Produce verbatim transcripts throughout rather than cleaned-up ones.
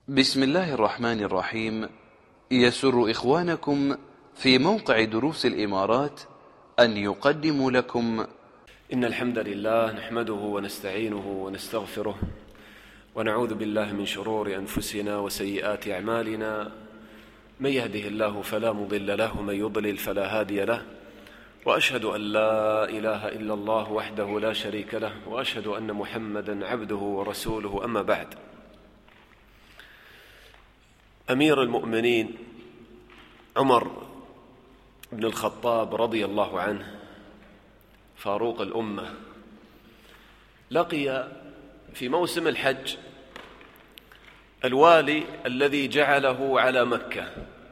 بسم الله الرحمن الرحيم. يسر إخوانكم في موقع دروس الإمارات أن يقدموا لكم إن الحمد لله نحمده ونستعينه ونستغفره ونعوذ بالله من شرور أنفسنا وسيئات أعمالنا. من يهده الله فلا مضل له ومن يضلل فلا هادي له، وأشهد أن لا إله إلا الله وحده لا شريك له، وأشهد أن محمدا عبده ورسوله. أما بعد، أمير المؤمنين عمر بن الخطاب رضي الله عنه فاروق الأمة لقي في موسم الحج الوالي الذي جعله على مكة،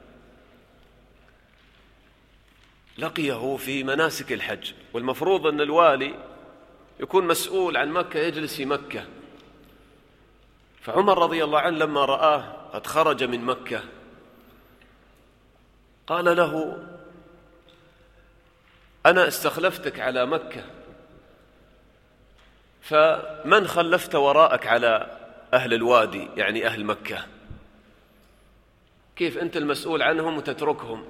لقيه في مناسك الحج، والمفروض أن الوالي يكون مسؤول عن مكة، يجلس في مكة. فعمر رضي الله عنه لما رآه قد خرج من مكة قال له: أنا استخلفتك على مكة، فمن خلفت وراءك على أهل الوادي، يعني أهل مكة؟ كيف أنت المسؤول عنهم وتتركهم؟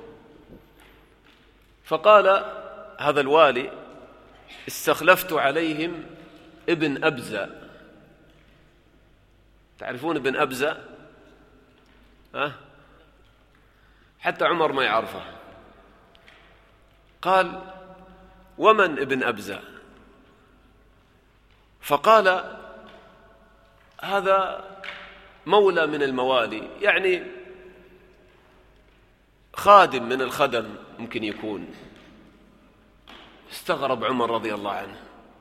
فقال هذا الوالي: استخلفت عليهم ابن أبزة. تعرفون ابن أبزة؟ ها؟ حتى عمر ما يعرفه. قال: ومن ابن أبزة؟ فقال: هذا مولى من الموالي، يعني خادم من الخدم ممكن يكون. استغرب عمر رضي الله عنه،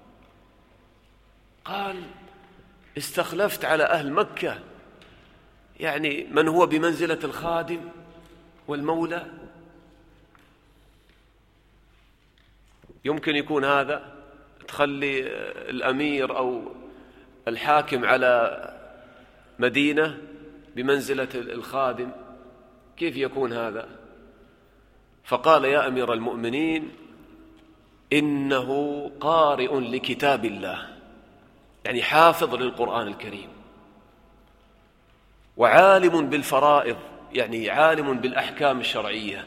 قال: استخلفت على أهل مكة يعني من هو بمنزلة الخادم والمولى؟ يمكن يكون هذا تخلي الأمير أو الحاكم على مدينة بمنزلة الخادم؟ كيف يكون هذا؟ فقال: يا أمير المؤمنين، إنه قارئ لكتاب الله، يعني حافظ للقرآن الكريم، وعالم بالفرائض، يعني عالم بالأحكام الشرعية.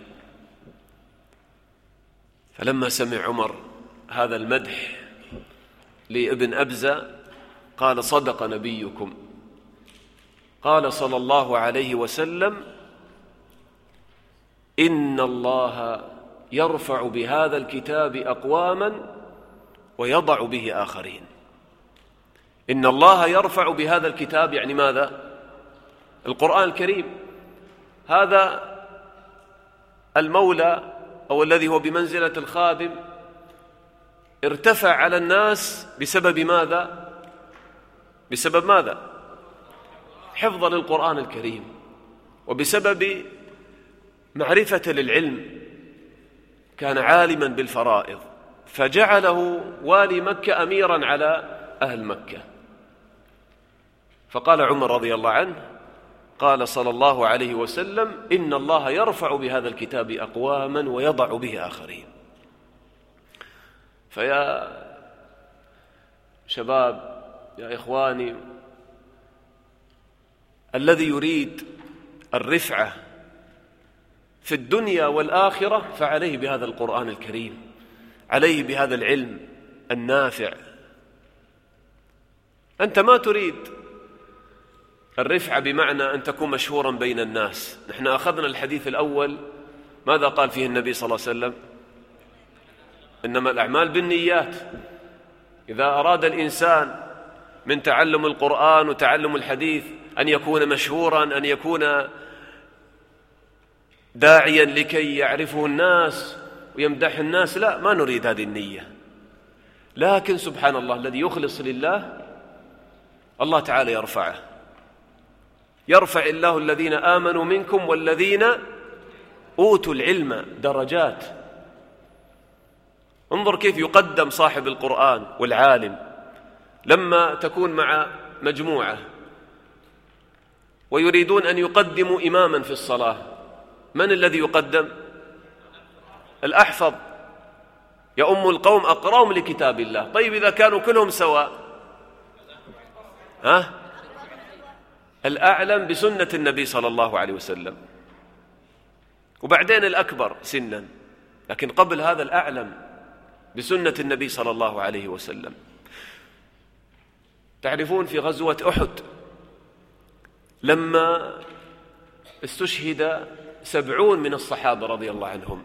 فلما سمع عمر هذا المدح لابن أبزة قال: صدق نبيكم، قال صلى الله عليه وسلم: إن الله يرفع بهذا الكتاب أقواما ويضع به آخرين. إن الله يرفع بهذا الكتاب، يعني ماذا؟ القرآن الكريم. هذا المولى أو الذي هو بمنزلة الخادم ارتفع على الناس بسبب ماذا؟ بسبب ماذا؟ حفظ للقرآن الكريم، وبسبب معرفة للعلم، كان عالما بالفرائض، فجعله والي مكة أميرا على أهل مكة. فقال عمر رضي الله عنه، قال صلى الله عليه وسلم: إن الله يرفع بهذا الكتاب أقواما ويضع به آخرين. فيا شباب، يا إخواني، الذي يريد الرفعة في الدنيا والآخرة فعليه بهذا القرآن الكريم، عليه بهذا العلم النافع. أنت ما تريد الرفعة بمعنى أن تكون مشهورا بين الناس. نحن أخذنا الحديث الأول، ماذا قال فيه النبي صلى الله عليه وسلم؟ إنما الأعمال بالنيات. إذا أراد الإنسان من تعلم القرآن وتعلم الحديث أن يكون مشهورا، أن يكون داعيا لكي يعرفه الناس ويمدح الناس، لا، ما نريد هذه النية. لكن سبحان الله، الذي يخلص لله الله تعالى يرفعه. يرفع الله الذين آمنوا منكم والذين أوتوا العلم درجات. انظر كيف يقدم صاحب القرآن والعالم لما تكون مع مجموعة ويريدون أن يقدموا إماما في الصلاة. من الذي يقدم؟ الأحفظ، يؤم القوم أقراهم لكتاب الله. طيب إذا كانوا كلهم سواء، ها؟ الأعلم بسنة النبي صلى الله عليه وسلم، وبعدين الأكبر سنا، لكن قبل هذا الأعلم بسنة النبي صلى الله عليه وسلم. تعرفون في غزوة أحد لما استشهد سبعون من الصحابة رضي الله عنهم،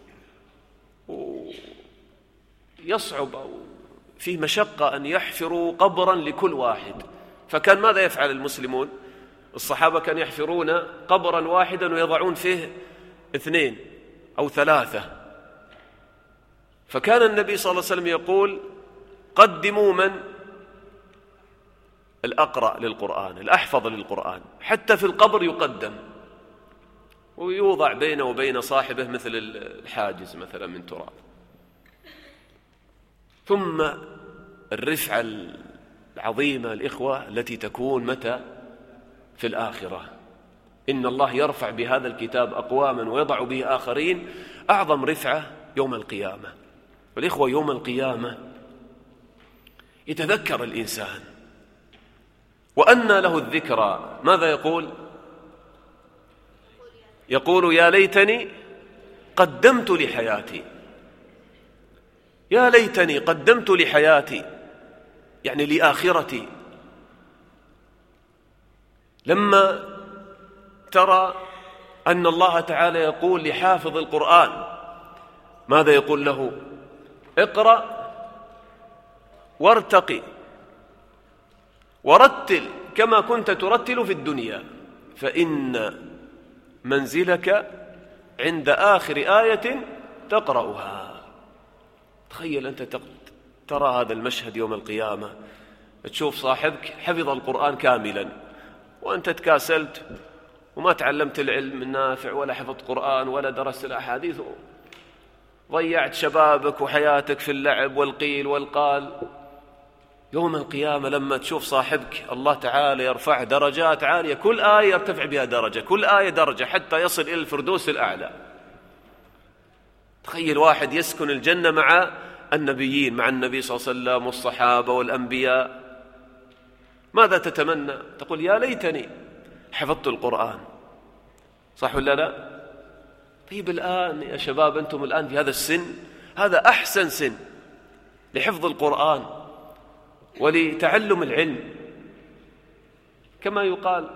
يصعب أو فيه مشقة أن يحفروا قبرا لكل واحد، فكان ماذا يفعل المسلمون؟ الصحابة كانوا يحفرون قبرا واحدا ويضعون فيه اثنين أو ثلاثة، فكان النبي صلى الله عليه وسلم يقول قدموا من؟ الأقرأ للقرآن، الأحفظ للقرآن، حتى في القبر يقدم ويوضع بينه وبين صاحبه مثل الحاجز مثلا من تراب. ثم الرفعة العظيمة الإخوة التي تكون متى؟ في الآخرة. إن الله يرفع بهذا الكتاب أقواما ويضع به آخرين، أعظم رفعة يوم القيامة. والإخوة يوم القيامة يتذكر الإنسان وأنى له الذكرى، ماذا يقول؟ يقول يا ليتني قدمت لحياتي، يا ليتني قدمت لحياتي، يعني لآخرتي. لما ترى أن الله تعالى يقول لحافظ القرآن ماذا يقول له؟ اقرأ وارتقي ورتل كما كنت ترتل في الدنيا، فإن منزلك عند آخر آية تقرأها. تخيل أنت ترى هذا المشهد يوم القيامة، تشوف صاحبك حفظ القرآن كاملا وأنت تكاسلت وما تعلمت العلم النافع ولا حفظت قرآن ولا درست الأحاديث، ضيعت شبابك وحياتك في اللعب والقيل والقال. يوم القيامة لما تشوف صاحبك الله تعالى يرفع درجات عالية، كل آية يرتفع بها درجة، كل آية درجة حتى يصل إلى الفردوس الأعلى. تخيل واحد يسكن الجنة مع النبيين، مع النبي صلى الله عليه وسلم والصحابة والأنبياء، ماذا تتمنى؟ تقول يا ليتني حفظت القرآن، صح ولا لا؟ طيب الآن يا شباب أنتم الآن في هذا السن، هذا أحسن سن لحفظ القرآن ولتعلم العلم. كما يقال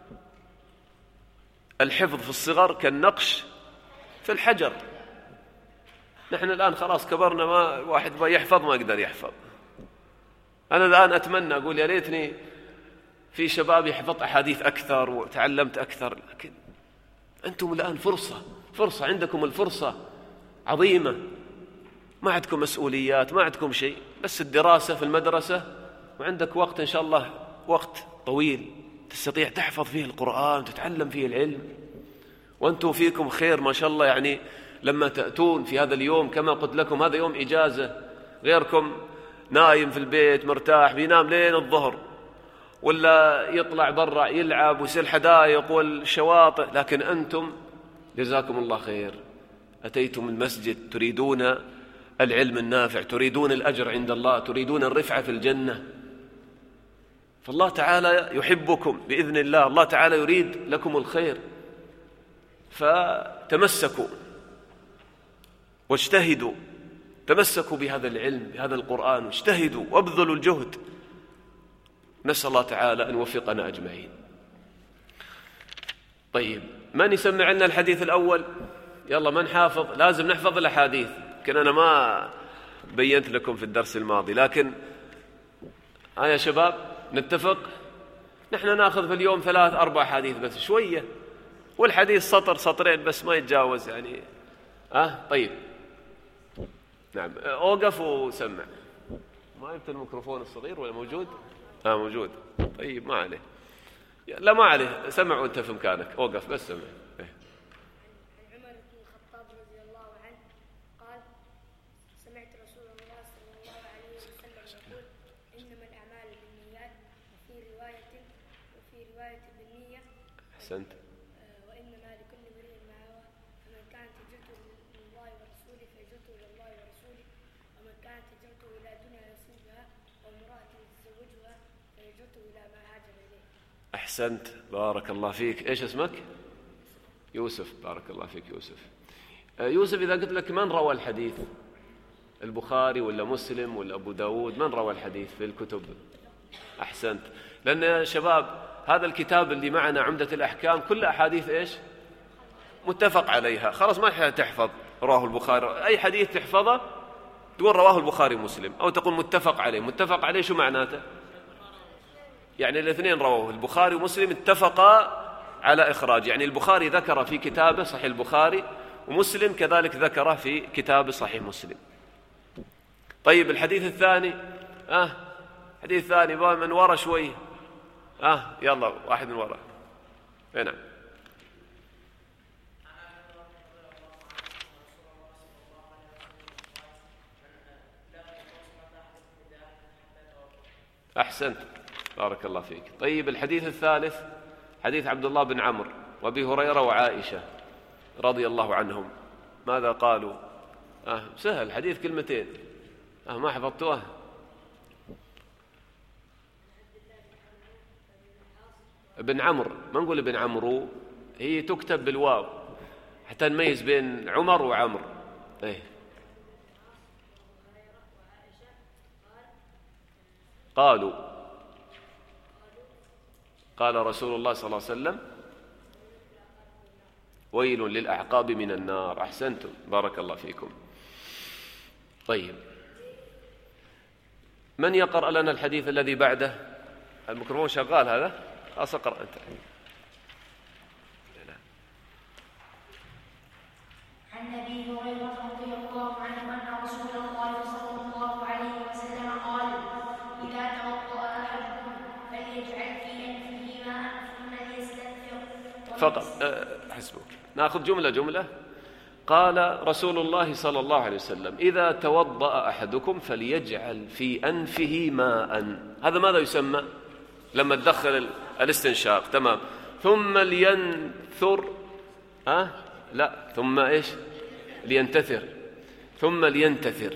الحفظ في الصغر كالنقش في الحجر. نحن الآن خلاص كبرنا، ما واحد ما يحفظ ما يقدر يحفظ. أنا الآن أتمنى أقول يا ليتني في شباب يحفظ أحاديث أكثر وتعلمت أكثر، لكن أنتم الآن فرصة فرصة عندكم الفرصة عظيمة، ما عندكم مسؤوليات، ما عندكم شيء، بس الدراسة في المدرسة، وعندك وقت إن شاء الله وقت طويل تستطيع تحفظ فيه القرآن وتتعلم فيه العلم. وأنتم فيكم خير ما شاء الله، يعني لما تأتون في هذا اليوم كما قلت لكم هذا يوم إجازة، غيركم نايم في البيت مرتاح بينام لين الظهر، ولا يطلع برا يلعب ويسير الحدائق والشواطئ، لكن أنتم جزاكم الله خير أتيتم المسجد تريدون العلم النافع، تريدون الأجر عند الله، تريدون الرفعة في الجنة. فالله تعالى يحبكم بإذن الله، الله تعالى يريد لكم الخير، فتمسكوا واجتهدوا، تمسكوا بهذا العلم بهذا القرآن واجتهدوا وابذلوا الجهد. نسأل الله تعالى أن يوفقنا أجمعين. طيب من يسمع لنا الحديث الأول؟ يلا من حافظ؟ لازم نحفظ الأحاديث، لكن أنا ما بينت لكم في الدرس الماضي، لكن ها يا شباب نتفق نحن ناخذ في اليوم ثلاث أربع حديث بس شوية، والحديث سطر سطرين بس ما يتجاوز يعني. أه طيب نعم، أوقف وسمع. ما جبت الميكروفون الصغير ولا موجود؟ آه موجود. طيب ما عليه، لا ما عليه، سمع وأنت في مكانك، أوقف بس سمع. إيه. عمر بن الخطاب رضي الله عنه قال: سمعت رسول الله صلى الله عليه وسلم يقول: إنما الأعمال بالنيات، وفي رواية وفي رواية بالنية. أحسنت. وإنما لكل امرئ ما هوى، فمن كانت هجرته لله ورسوله فهجرته إلى الله ورسوله، ومن كانت هجرته إلى دنيا يصيبها أو امرأة يتزوجها فهجرته إلى ما هاجر إليه. أحسنت، بارك الله فيك. إيش اسمك؟ يوسف، بارك الله فيك يوسف. يوسف، إذا قلت لك من روى الحديث، البخاري ولا مسلم ولا أبو داود، من روى الحديث في الكتب؟ أحسنت. لأن يا شباب هذا الكتاب اللي معنا عمدة الأحكام كل أحاديث إيش؟ متفق عليها. خلاص ما يحتاج تحفظ رواه البخاري، أي حديث تحفظه تقول رواه البخاري مسلم، أو تقول متفق عليه. متفق عليه شو معناته؟ يعني الاثنين رواه، البخاري ومسلم اتفقا على إخراج، يعني البخاري ذكر في كتابه صحيح البخاري، ومسلم كذلك ذكره في كتابه صحيح مسلم. طيب الحديث الثاني، آه حديث ثاني من ورا شوي، آه يلا واحد من ورا. هنا. أحسنت، بارك الله فيك. طيب الحديث الثالث حديث عبد الله بن عمرو وأبي هريرة وعائشة رضي الله عنهم، ماذا قالوا؟ آه سهل، حديث كلمتين. آه ما حفظتوه؟ ابن عمرو، ما نقول ابن عمرو، هي تكتب بالواو حتى نميز بين عمر وعمر. ايه قالوا قال رسول الله صلى الله عليه وسلم ويل للأعقاب من النار. أحسنتم، بارك الله فيكم. طيب من يقرأ لنا الحديث الذي بعده؟ الميكروفون شغال هذا؟ خلاص اقرأ أنت. عن أبي هريرة رضي الله عنه أن رسول الله صلى الله عليه وسلم قال: إذا توضأ أحدكم فليجعل في أنفه ماء ثم ليستنثر. فقط أه حسبك، نأخذ جملة جملة. قال رسول الله صلى الله عليه وسلم: إذا توضأ أحدكم فليجعل في أنفه ماء. هذا ماذا يسمى لما تدخل الاستنشاق؟ تمام. ثم لينثر، ها لا ثم إيش؟ لينتثر. ثم لينتثر.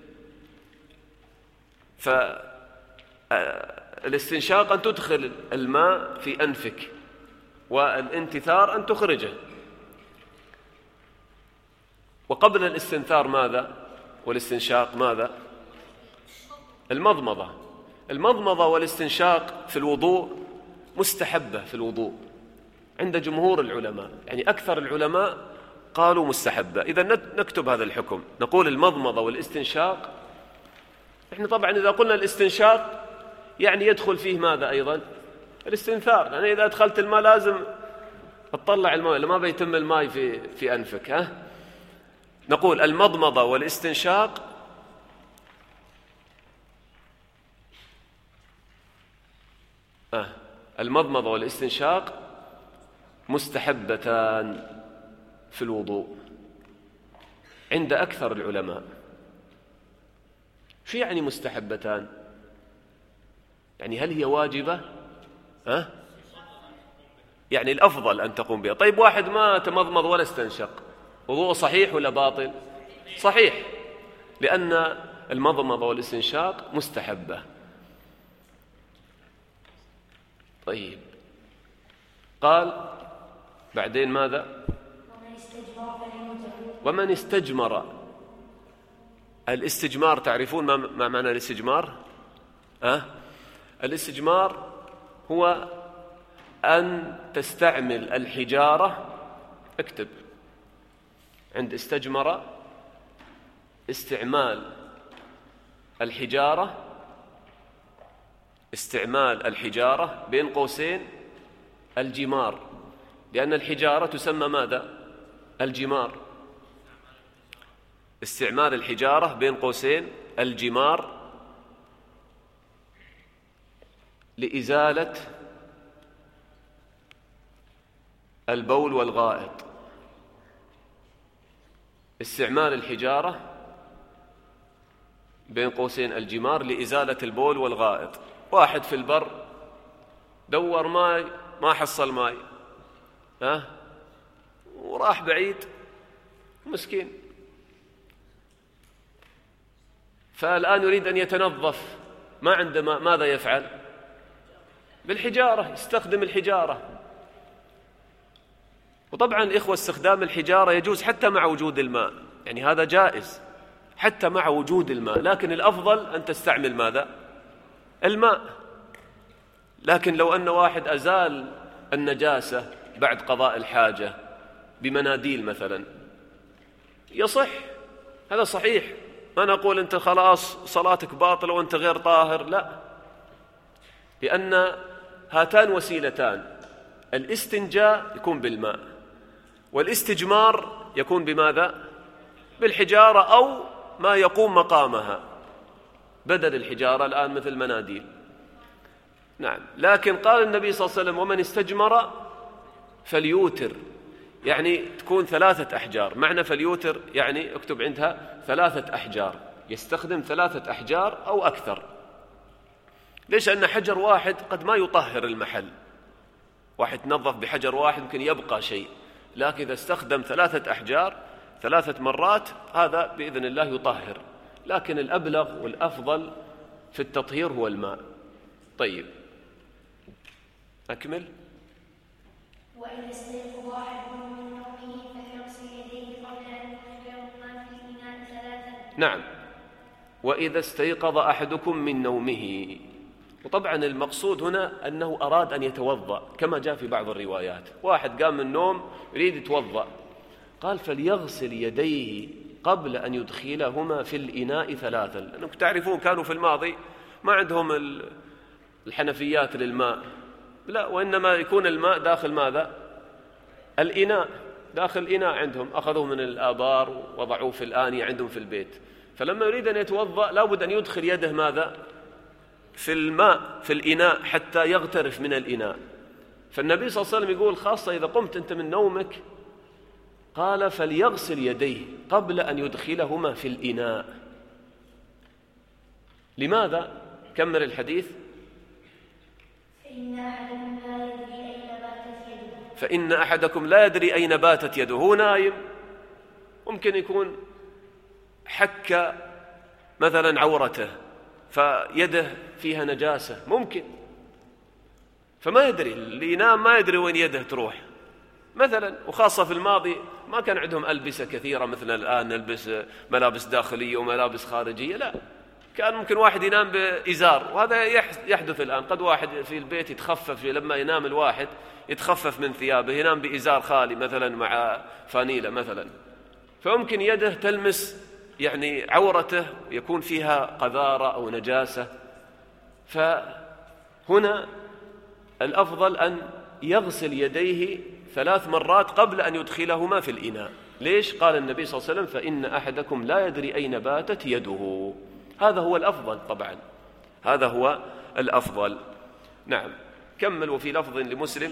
فالاستنشاق أن تدخل الماء في أنفك، والانتثار أن تخرجه. وقبل الاستنثار ماذا؟ والاستنشاق ماذا؟ المضمضة. المضمضة والاستنشاق في الوضوء مستحبة في الوضوء عند جمهور العلماء، يعني أكثر العلماء قالوا مستحبة. إذا نكتب هذا الحكم، نقول المضمضة والاستنشاق. إحنا طبعا إذا قلنا الاستنشاق يعني يدخل فيه ماذا أيضا؟ الاستنثار، يعني إذا أدخلت الماء لازم تطلع الماء، لما بيتم الماء في في أنفك. ها نقول المضمضة والاستنشاق آه. المضمضة والاستنشاق مستحبتان في الوضوء عند أكثر العلماء. شو يعني مستحبتان؟ يعني هل هي واجبة؟ أه؟ يعني الأفضل أن تقوم بها. طيب واحد ما تمضمض ولا استنشق، وضوء صحيح ولا باطل؟ صحيح، لأن المضمضة والاستنشاق مستحبة. طيب قال بعدين ماذا؟ ومن استجمر. الاستجمار تعرفون ما معنى الاستجمار؟ أه؟ الاستجمار هو أن تستعمل الحجارة. اكتب عند استجمر: استعمال الحجارة، استعمال الحجارة بين قوسين الجمار، لأن الحجارة تسمى ماذا؟ الجمار. استعمال الحجارة بين قوسين الجمار لإزالة البول والغائط. استعمال الحجارة بين قوسين الجمار لإزالة البول والغائط. واحد في البر دور ماء ما حصل ماء، ها وراح بعيد مسكين، فالآن يريد أن يتنظف، ما عنده ماء، ماذا يفعل؟ بالحجارة، يستخدم الحجارة. وطبعا إخوة استخدام الحجارة يجوز حتى مع وجود الماء، يعني هذا جائز حتى مع وجود الماء، لكن الأفضل أن تستعمل ماذا؟ الماء. لكن لو أن واحد أزال النجاسة بعد قضاء الحاجة بمناديل مثلا يصح، هذا صحيح. ما نقول أنت خلاص صلاتك باطلة وأنت غير طاهر، لا، لأن هاتان وسيلتان، الاستنجاء يكون بالماء والاستجمار يكون بماذا؟ بالحجارة أو ما يقوم مقامها بدل الحجارة الآن مثل مناديل. نعم. لكن قال النبي صلى الله عليه وسلم ومن استجمر فليوتر، يعني تكون ثلاثة أحجار. معنى فليوتر يعني اكتب عندها ثلاثة أحجار، يستخدم ثلاثة أحجار أو أكثر. ليش؟ أن حجر واحد قد ما يطهر المحل، واحد تنظف بحجر واحد يمكن يبقى شيء، لكن إذا استخدم ثلاثة أحجار ثلاثة مرات هذا بإذن الله يطهر. لكن الأبلغ والأفضل في التطهير هو الماء. طيب أكمل. وإذا استيقظ أحدكم من نومه فليغسل يديه قبل أن يدخلهما في الإناء ثلاثا. نعم. وإذا استيقظ أحدكم من نومه، وطبعا المقصود هنا أنه أراد أن يتوضأ كما جاء في بعض الروايات. واحد قام من النوم يريد يتوضأ، قال فليغسل يديه قبل أن يدخلهما في الإناء ثلاثا. لأنكم تعرفون كانوا في الماضي ما عندهم الحنفيات للماء، لا، وإنما يكون الماء داخل ماذا؟ الإناء، داخل الإناء عندهم، أخذوه من الآبار ووضعوه في الآنية عندهم في البيت. فلما يريد أن يتوضأ لابد أن يدخل يده ماذا؟ في الماء في الإناء حتى يغترف من الإناء. فالنبي صلى الله عليه وسلم يقول خاصة إذا قمت أنت من نومك، قال فليغسل يديه قبل أن يدخلهما في الإناء. لماذا؟ كمل الحديث. فإن أحدكم لا يدري أين باتت يده. فإن أحدكم لا يدري أين باتت يده. هو نايم، ممكن يكون حك مثلا عورته فيده فيها نجاسة، ممكن، فما يدري، اللي ينام ما يدري وين يده تروح مثلا. وخاصة في الماضي ما كان عندهم ألبسة كثيرة مثل الآن، نلبس ملابس داخلية وملابس خارجية، لا، كان ممكن واحد ينام بإزار، وهذا يحدث الآن. قد واحد في البيت يتخفف، لما ينام الواحد يتخفف من ثيابه، ينام بإزار خالي مثلا مع فانيلة مثلا، فممكن يده تلمس يعني عورته يكون فيها قذارة أو نجاسة. فهنا الأفضل أن يغسل يديه ثلاث مرات قبل أن يدخلهما في الإناء. ليش؟ قال النبي صلى الله عليه وسلم فإن أحدكم لا يدري أين باتت يده. هذا هو الأفضل طبعا، هذا هو الأفضل. نعم. كمل. وفي لفظ لمسلم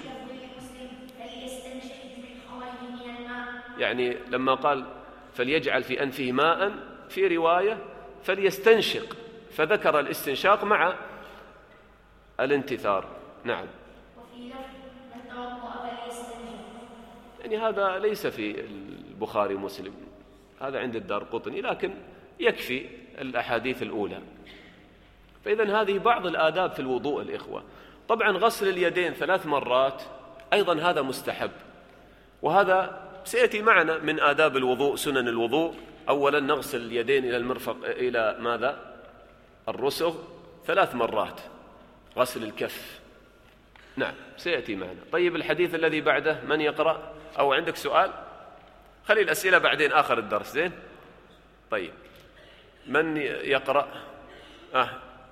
يعني لما قال فليجعل في أنفه ماء، في رواية فليستنشق، فذكر الاستنشاق مع الانتثار. نعم. وفي لفظ من توضأ فليستنشق، يعني هذا ليس في البخاري ومسلم، هذا عند الدارقطني، لكن يكفي الأحاديث الأولى. فإذن هذه بعض الآداب في الوضوء الإخوة. طبعا غسل اليدين ثلاث مرات أيضا هذا مستحب، وهذا سيأتي معنا من آداب الوضوء، سنن الوضوء. أولا نغسل اليدين إلى المرفق، إلى ماذا؟ الرسغ ثلاث مرات، غسل الكف. نعم سيأتي معنا. طيب الحديث الذي بعده من يقرأ؟ أو عندك سؤال؟ خلي الأسئلة بعدين آخر الدرس، زين؟ طيب من يقرأ؟ آه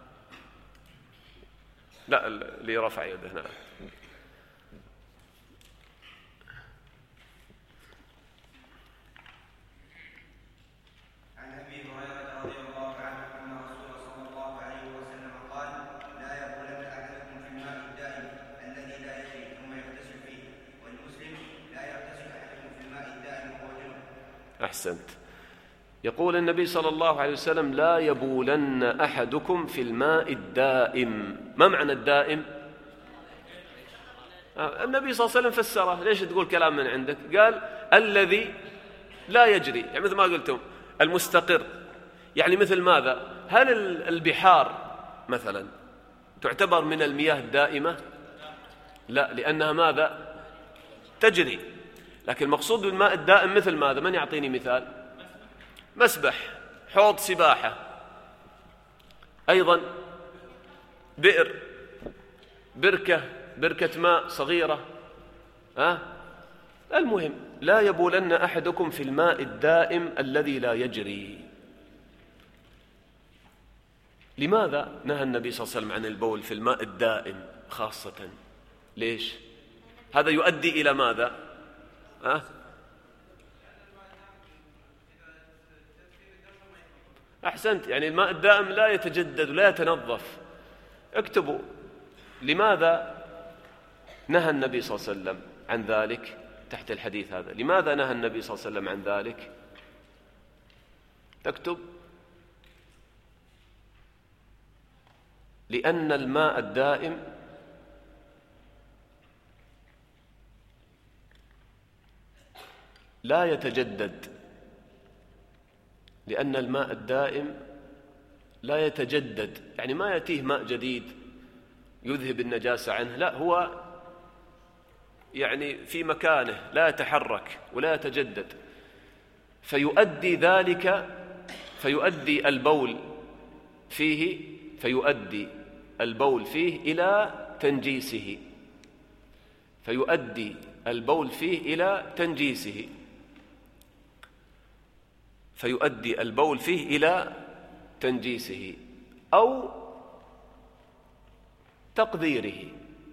لا، اللي رفع يده. نعم. أحسنت. يقول النبي صلى الله عليه وسلم لا يبولن أحدكم في الماء الدائم. ما معنى الدائم؟ النبي صلى الله عليه وسلم فسره. ليش تقول كلام من عندك؟ قال الذي لا يجري، يعني مثل ما قلتم المستقر، يعني مثل ماذا؟ هل البحار مثلا تعتبر من المياه الدائمة؟ لا، لأنها ماذا؟ تجري. لكن المقصود بالماء الدائم مثل ماذا؟ من يعطيني مثال؟ مسبح، حوض سباحة، أيضا بئر، بركة، بركة ماء صغيرة. أه؟ المهم لا يبولن أحدكم في الماء الدائم الذي لا يجري. لماذا نهى النبي صلى الله عليه وسلم عن البول في الماء الدائم خاصة؟ ليش؟ هذا يؤدي إلى ماذا؟ أه؟ أحسنت، يعني الماء الدائم لا يتجدد ولا يتنظف. اكتبوا لماذا نهى النبي صلى الله عليه وسلم عن ذلك تحت الحديث هذا. لماذا نهى النبي صلى الله عليه وسلم عن ذلك؟ تكتب: لأن الماء الدائم لا يتجدد. لأن الماء الدائم لا يتجدد، يعني ما يأتيه ماء جديد يذهب النجاسة عنه، لا، هو يعني في مكانه لا يتحرك ولا يتجدد، فيؤدي ذلك فيؤدي البول فيه فيؤدي البول فيه إلى تنجيسه فيؤدي البول فيه إلى تنجيسه فيؤدي البول فيه إلى تنجيسه أو تقذيره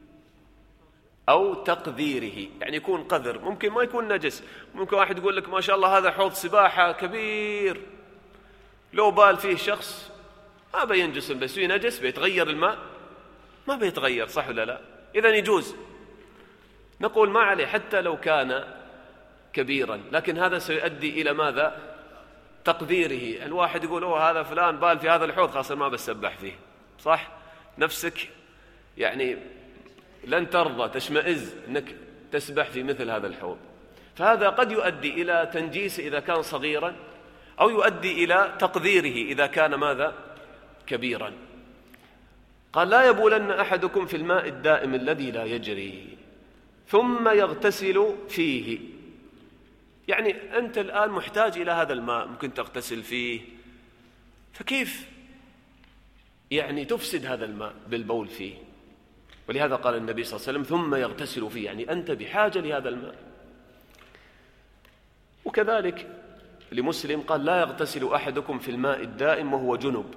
أو تقذيره يعني يكون قذر، ممكن ما يكون نجس. ممكن واحد يقول لك ما شاء الله هذا حوض سباحة كبير، لو بال فيه شخص ما بينجس، بس فيه نجس بيتغير الماء؟ ما بيتغير، صح ولا لا؟ إذن يجوز، نقول ما عليه حتى لو كان كبيرا، لكن هذا سيؤدي إلى ماذا؟ تقديره. الواحد يقول أوه هذا فلان بال في هذا الحوض خاصة ما بسبح فيه، صح؟ نفسك يعني لن ترضى، تشمئز أنك تسبح في مثل هذا الحوض. فهذا قد يؤدي إلى تنجيس إذا كان صغيرا، أو يؤدي إلى تقذيره إذا كان ماذا؟ كبيرا. قال: لا يبولن أحدكم في الماء الدائم الذي لا يجري ثم يغتسل فيه. يعني أنت الآن محتاج إلى هذا الماء، ممكن تغتسل فيه، فكيف يعني تفسد هذا الماء بالبول فيه؟ ولهذا قال النبي صلى الله عليه وسلم: ثم يغتسل فيه، يعني أنت بحاجة لهذا الماء. وكذلك لمسلم قال: لا يغتسل أحدكم في الماء الدائم وهو جنب.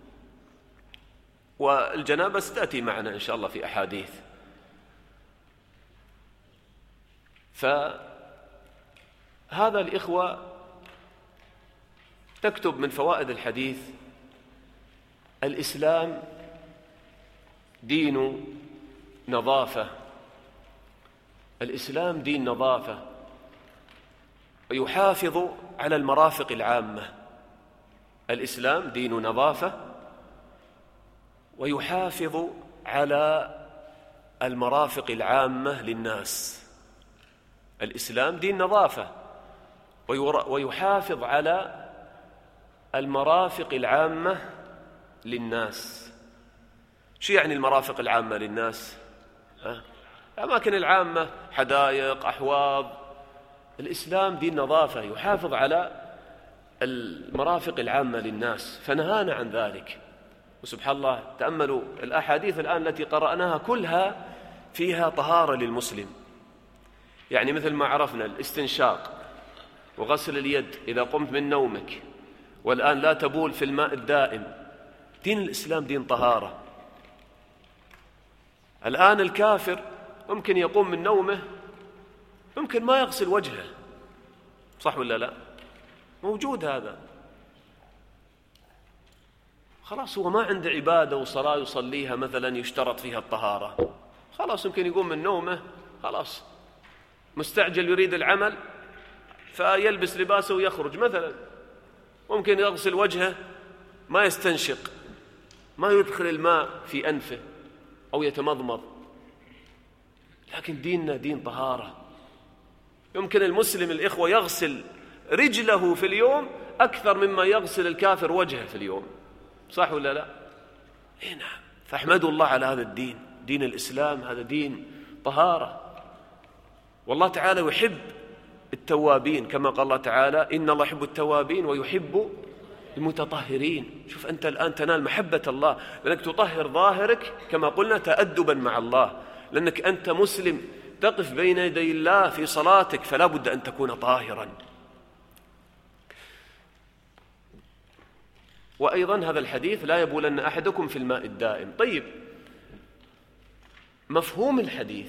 والجنابة ستأتي معنا إن شاء الله في أحاديث. فهذا الإخوة تكتب من فوائد الحديث: الإسلام دين نظافة، الإسلام دين نظافة، ويحافظ على المرافق العامة. الإسلام دين نظافة ويحافظ على المرافق العامة للناس. الإسلام دين نظافة ويحافظ على المرافق العامة للناس. شو يعني المرافق العامة للناس؟ أه؟ الأماكن العامة، حدائق، أحواض. الإسلام دين نظافة يحافظ على المرافق العامة للناس، فنهانا عن ذلك. وسبحان الله، تأملوا الأحاديث الآن التي قرأناها كلها فيها طهارة للمسلم. يعني مثل ما عرفنا الاستنشاق وغسل اليد إذا قمت من نومك، والآن لا تبول في الماء الدائم. دين الإسلام دين طهارة. الآن الكافر ممكن يقوم من نومه، ممكن ما يغسل وجهه، صح ولا لا؟ موجود هذا، خلاص هو ما عنده عبادة وصلاة يصليها مثلا يشترط فيها الطهارة، خلاص يمكن يقوم من نومه، خلاص مستعجل يريد العمل فيلبس لباسه ويخرج مثلا. ممكن يغسل وجهه، ما يستنشق، ما يدخل الماء في أنفه أو يتمضمض. لكن ديننا دين طهارة. يمكن المسلم الإخوة يغسل رجله في اليوم أكثر مما يغسل الكافر وجهه في اليوم، صح ولا لا؟ إيه نعم. فاحمدوا الله على هذا الدين. دين الإسلام هذا دين طهارة. والله تعالى يحب التوابين كما قال الله تعالى إن الله يحب التوابين ويحب المتطهرين. شوف أنت الآن تنال محبة الله لأنك تطهر ظاهرك كما قلنا تأدبا مع الله، لأنك أنت مسلم تقف بين يدي الله في صلاتك فلا بد أن تكون طاهرا. وأيضا هذا الحديث لا يبولن أحدكم في الماء الدائم. طيب، مفهوم الحديث،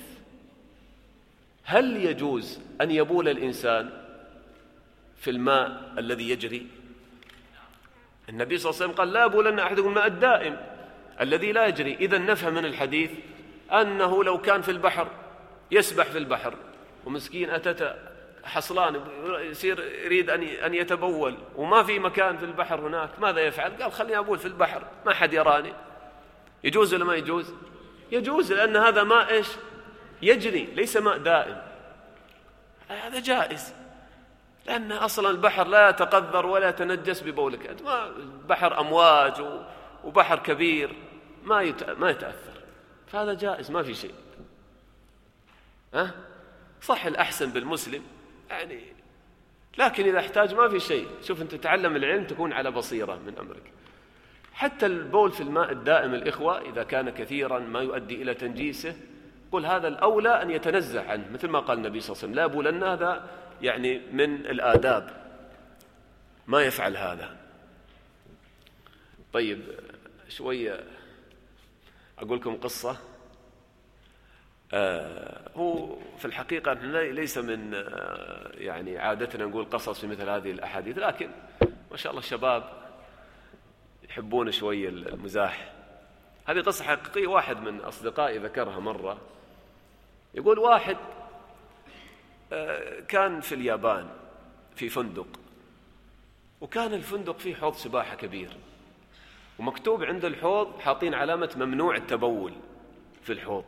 هل يجوز أن يبول الإنسان في الماء الذي يجري؟ النبي صلى الله عليه وسلم قال لا يبولن أحدكم الماء الدائم الذي لا يجري. إذن نفهم من الحديث أنه لو كان في البحر يسبح في البحر ومسكين أتت حصلان يصير يريد أن يتبول وما في مكان في البحر هناك، ماذا يفعل؟ قال خليني أبول في البحر ما حد يراني. يجوز ولا ما يجوز؟ يجوز، لأن هذا ماء إيش؟ يجري، ليس ماء دائم. هذا جائز، لأن أصلا البحر لا يتقذر ولا يتنجس ببولك. البحر أمواج وبحر كبير ما ما يتأثر، فهذا جائز ما في شيء. ها؟ صح الأحسن بالمسلم يعني، لكن إذا احتاج ما في شيء. شوف أنت تتعلم العلم تكون على بصيرة من أمرك. حتى البول في الماء الدائم الإخوة إذا كان كثيرا ما يؤدي إلى تنجيسه، قل هذا الأولى أن يتنزه عنه، مثل ما قال النبي صلى الله عليه وسلم لا يبولن، هذا يعني من الآداب ما يفعل هذا. طيب شوية أقول لكم قصة. آه هو في الحقيقة ليس من آه يعني عادتنا نقول قصص في مثل هذه الأحاديث، لكن ما شاء الله الشباب يحبون شوية المزاح. هذه قصة حقيقية، واحد من أصدقائي ذكرها مرة. يقول واحد آه كان في اليابان في فندق، وكان الفندق فيه حوض سباحة كبير، ومكتوب عند الحوض حاطين علامة ممنوع التبول في الحوض.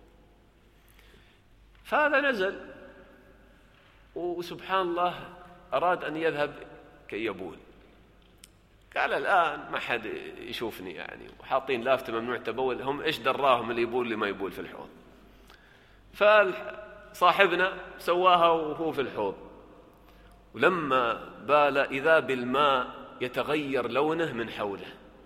فهذا نزل وسبحان الله أراد أن يذهب كي يبول. قال الآن ما حد يشوفني يعني، وحاطين لافتة ممنوع التبول، هم إيش دراهم اللي يبول اللي ما يبول في الحوض. فصاحبنا سواها وهو في الحوض، ولما بال إذا بالماء يتغير لونه من حوله،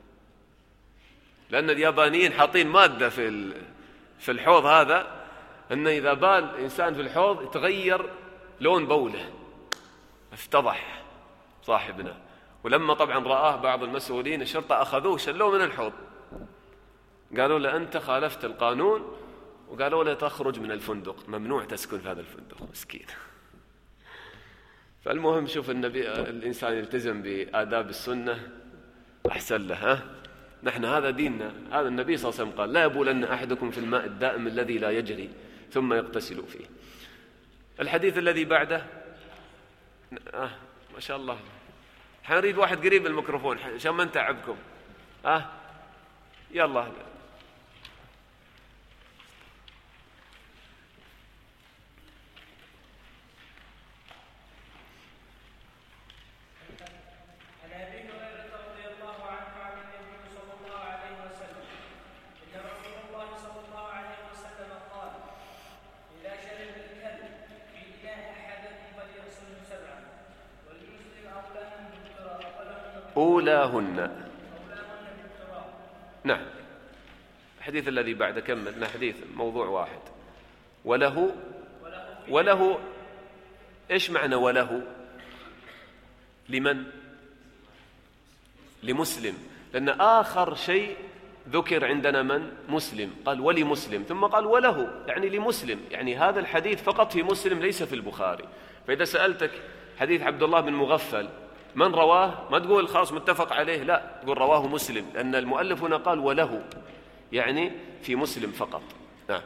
لأن اليابانيين حاطين مادة في في الحوض هذا أن إذا بال إنسان في الحوض يتغير لون بوله. افتضح صاحبنا، ولما طبعا رآه بعض المسؤولين الشرطة أخذوه شلوه من الحوض، قالوا له أنت خالفت القانون، وقالوا له تخرج من الفندق، ممنوع تسكن في هذا الفندق. مسكين. فالمهم شوف النبي الإنسان يلتزم بآداب السنة أحسن له. ها؟ نحن هذا ديننا، هذا النبي صلى الله عليه وسلم قال لا يبولن أحدكم في الماء الدائم الذي لا يجري ثم يغتسل فيه. الحديث الذي بعده آه ما شاء الله، حنريد واحد قريب من الميكروفون عشان ما نتعبكم. آه يلا. أولاهن. نعم. الحديث الذي بعد كملنا حديث موضوع واحد. وله وله إيش معنى وله؟ لمن؟ لمسلم، لأن آخر شيء ذكر عندنا من؟ مسلم، قال ولمسلم، ثم قال وله يعني لمسلم، يعني هذا الحديث فقط في مسلم ليس في البخاري. فإذا سألتك حديث عبد الله بن مغفل من رواه، ما تقول خلاص متفق عليه، لا، تقول رواه مسلم، لأن المؤلف هنا قال وله يعني في مسلم فقط. نعم.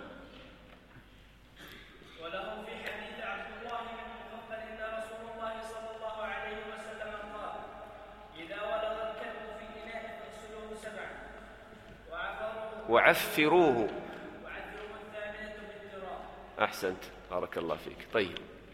وله في حديث عبد الله بن مغفل إن رسول الله صلى الله عليه وسلم قال إذا ولغ الكلب في الإناء فاغسلوه سبعا وعفروه وعفروه وعذروه الثامنة بالتراب. أحسنت، بارك الله فيك. طيب،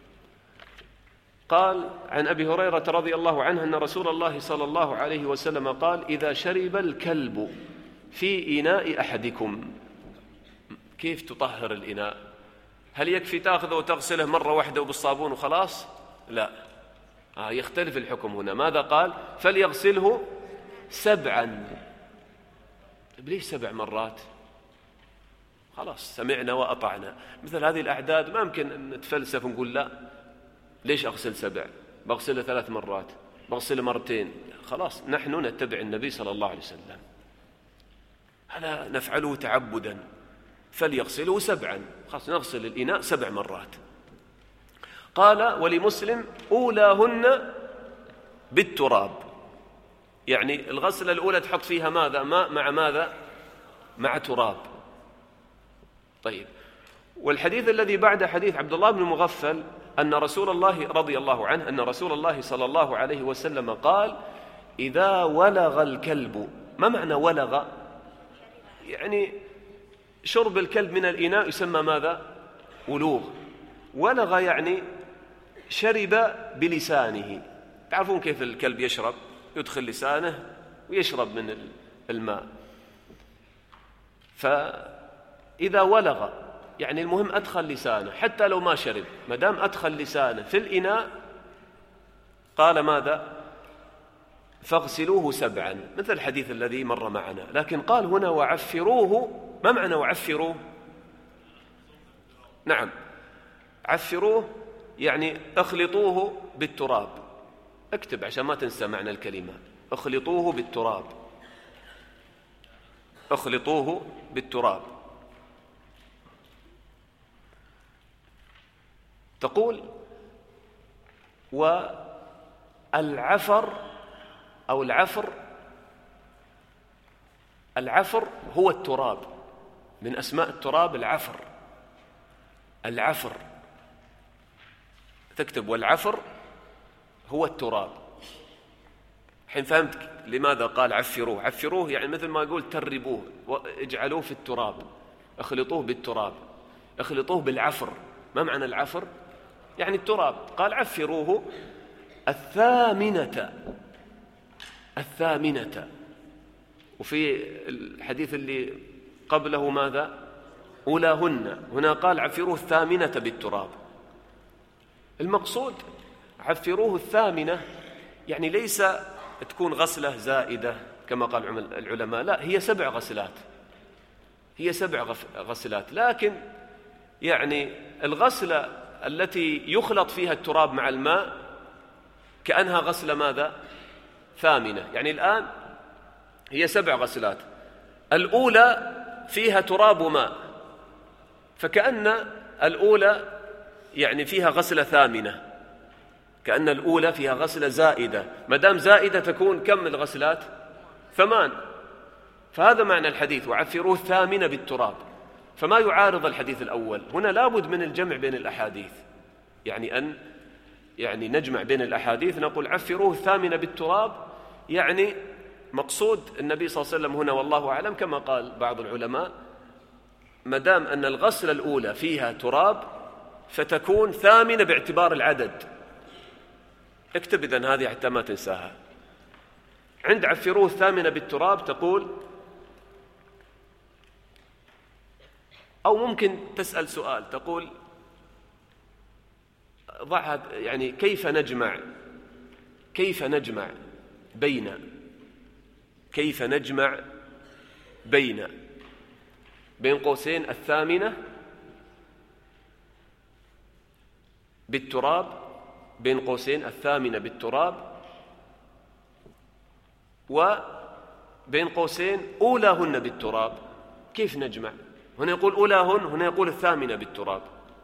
قال عن أبي هريرة رضي الله عنه أن رسول الله صلى الله عليه وسلم قال إذا شرب الكلب في إناء أحدكم. كيف تطهر الإناء؟ هل يكفي تأخذه وتغسله مرة واحدة وبالصابون وخلاص؟ لا، آه يختلف الحكم هنا. ماذا قال؟ فليغسله سبعا. ليش سبع مرات؟ خلاص سمعنا وأطعنا. مثل هذه الأعداد ما يمكن نتفلسف ونقول لا، ليش أغسل سبع؟ بغسله ثلاث مرات، بغسله مرتين. خلاص نحن نتبع النبي صلى الله عليه وسلم، هذا نفعله تعبدا. فليغسله سبعا، خلاص نغسل الإناء سبع مرات. قال ولمسلم أولاهن بالتراب، يعني الغسلة الأولى تحط فيها ماذا؟ ماء مع ماذا؟ مع تراب. طيب، والحديث الذي بعد حديث عبد الله بن مغفل أن رسول الله رضي الله عنه أن رسول الله صلى الله عليه وسلم قال إذا ولغ الكلب. ما معنى ولغ؟ يعني شرب الكلب من الإناء يسمى ماذا؟ ولوغ. ولغ يعني شرب بلسانه. تعرفون كيف الكلب يشرب؟ يدخل لسانه ويشرب من الماء. فإذا ولغ يعني المهم أدخل لسانه، حتى لو ما شرب، ما دام أدخل لسانه في الإناء قال ماذا؟ فاغسلوه سبعا، مثل الحديث الذي مر معنا. لكن قال هنا وعفروه. ما معنى وعفروه؟ نعم، عفروه يعني اخلطوه بالتراب. اكتب عشان ما تنسى معنى الكلمة. اخلطوه بالتراب، اخلطوه بالتراب. تقول والعفر أو العفر، العفر هو التراب، من أسماء التراب العفر. العفر تكتب والعفر هو التراب. حين فهمت لماذا قال عفروه. عفروه يعني مثل ما يقول تربوه واجعلوه في التراب، اخلطوه بالتراب، اخلطوه بالعفر. ما معنى العفر؟ يعني التراب. قال عفروه الثامنة، الثامنة. وفي الحديث اللي قبله ماذا؟ أولاهن. هنا قال عفروه الثامنة بالتراب. المقصود عفروه الثامنة يعني ليس تكون غسلة زائدة كما قال العلماء، لا، هي سبع غسلات، هي سبع غسلات. لكن يعني الغسلة التي يخلط فيها التراب مع الماء كأنها غسلة ماذا؟ ثامنة. يعني الآن هي سبع غسلات، الأولى فيها تراب وماء، فكأن الأولى يعني فيها غسلة ثامنة، كأن الأولى فيها غسلة زائدة. ما دام زائدة تكون كم الغسلات؟ ثمان. فهذا معنى الحديث وعفروه الثامنة بالتراب. فما يعارض الحديث الأول. هنا لابد من الجمع بين الأحاديث، يعني أن يعني نجمع بين الأحاديث. نقول عفروه الثامنة بالتراب، يعني مقصود النبي صلى الله عليه وسلم هنا والله أعلم كما قال بعض العلماء، ما دام أن الغسلة الأولى فيها تراب فتكون ثامنة باعتبار العدد. اكتب إذن هذه حتى ما تنساها. عند عفروه الثامنة بالتراب تقول، أو ممكن تسأل سؤال تقول ضعها يعني كيف نجمع كيف نجمع بين كيف نجمع بين بين قوسين الثامنة بالتراب، بين قوسين الثامنة بالتراب، وبين قوسين أولاهن بالتراب. كيف نجمع؟ هنا يقول أولاهن، هنا يقول الثامنة بالتراب.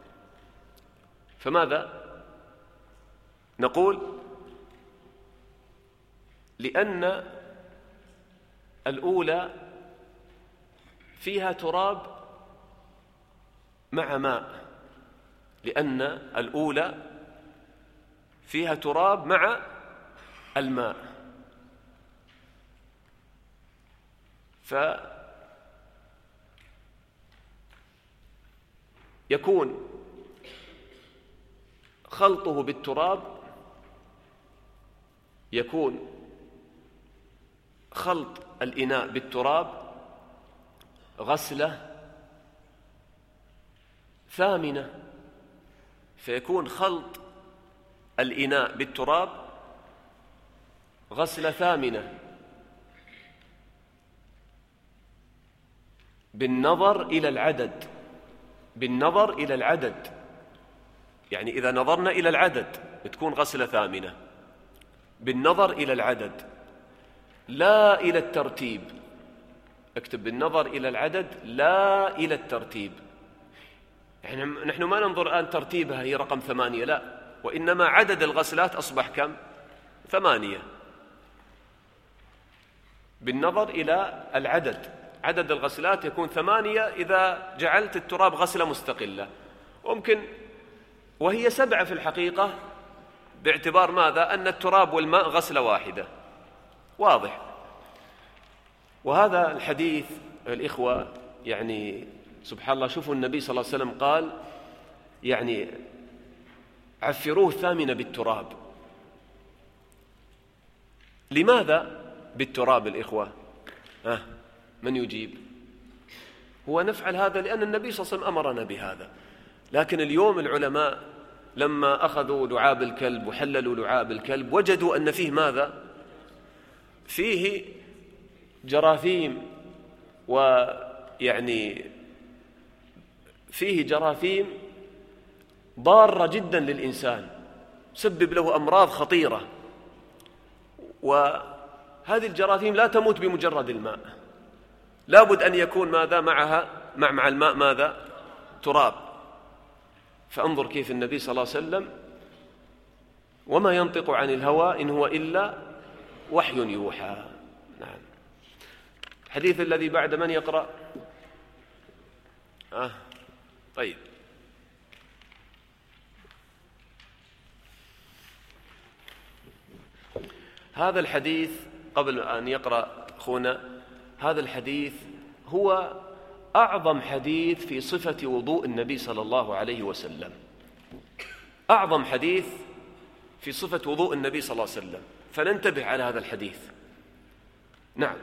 فماذا نقول؟ لأن الأولى فيها تراب مع ماء، لأن الأولى فيها تراب مع الماء. فيكون خلطه بالتراب، يكون خلط الإناء بالتراب غسلة ثامنة فيكون خلط الإناء بالتراب غسلة ثامنة بالنظر إلى العدد بالنظر إلى العدد يعني إذا نظرنا إلى العدد بتكون غسلة ثامنة بالنظر إلى العدد لا إلى الترتيب. اكتب بالنظر إلى العدد لا إلى الترتيب. يعني نحن ما ننظر الآن ترتيبها هي رقم ثمانية، لا، وإنما عدد الغسلات أصبح كم؟ ثمانية. بالنظر إلى العدد، عدد الغسلات يكون ثمانية إذا جعلت التراب غسلة مستقلة، ممكن وهي سبعة في الحقيقة باعتبار ماذا؟ أن التراب والماء غسلة واحدة. واضح. وهذا الحديث الإخوة يعني سبحان الله، شوفوا النبي صلى الله عليه وسلم قال يعني عفروه الثامنة بالتراب. لماذا بالتراب الإخوة؟ آه من يجيب؟ هو نفعل هذا لأن النبي صلى الله عليه وسلم أمرنا بهذا، لكن اليوم العلماء لما أخذوا لعاب الكلب وحللوا لعاب الكلب وجدوا أن فيه ماذا؟ فيه جراثيم، ويعني فيه جراثيم ضارة جدا للإنسان، تسبب له أمراض خطيرة، وهذه الجراثيم لا تموت بمجرد الماء، لابد أن يكون ماذا معها؟ مع مع الماء ماذا؟ تراب. فانظر كيف النبي صلى الله عليه وسلم وما ينطق عن الهوى إن هو إلا وحي يوحى. نعم. الحديث الذي بعد من يقرأ؟ آه. طيب. هذا الحديث قبل أن يقرأ أخونا، هذا الحديث هو أعظم حديث في صفة وضوء النبي صلى الله عليه وسلم، أعظم حديث في صفة وضوء النبي صلى الله عليه وسلم، فننتبه على هذا الحديث. نعم.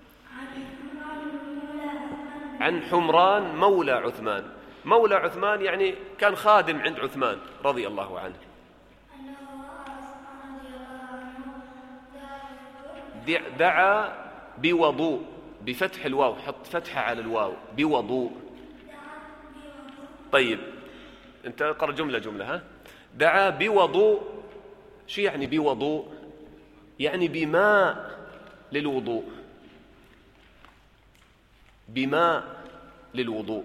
عن حمران مولى عثمان. مولى عثمان يعني كان خادم عند عثمان رضي الله عنه. دعا بوضوء بفتح الواو، حط فتحة على الواو، بوضوء. طيب انت اقرأ جملة جملة. ها دعا بوضوء. شو يعني بوضوء؟ يعني بماء للوضوء، بماء للوضوء.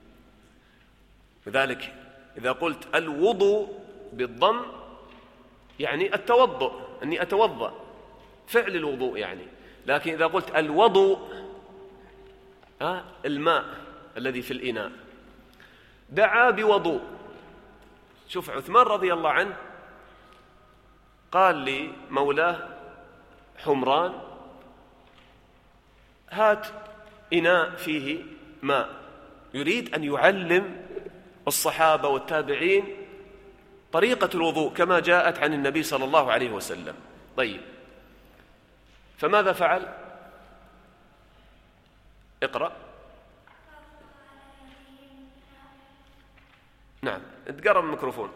لذلك إذا قلت الوضوء بالضم يعني التوضؤ، أني أتوضأ، فعل الوضوء يعني. لكن إذا قلت الوضوء ها الماء الذي في الإناء. دعا بوضوء. شوف عثمان رضي الله عنه قال لمولاه حمران هات إناء فيه ماء، يريد أن يعلم الصحابة والتابعين طريقة الوضوء كما جاءت عن النبي صلى الله عليه وسلم. طيب فماذا فعل؟ اقرأ. نعم اتقرب الميكروفون.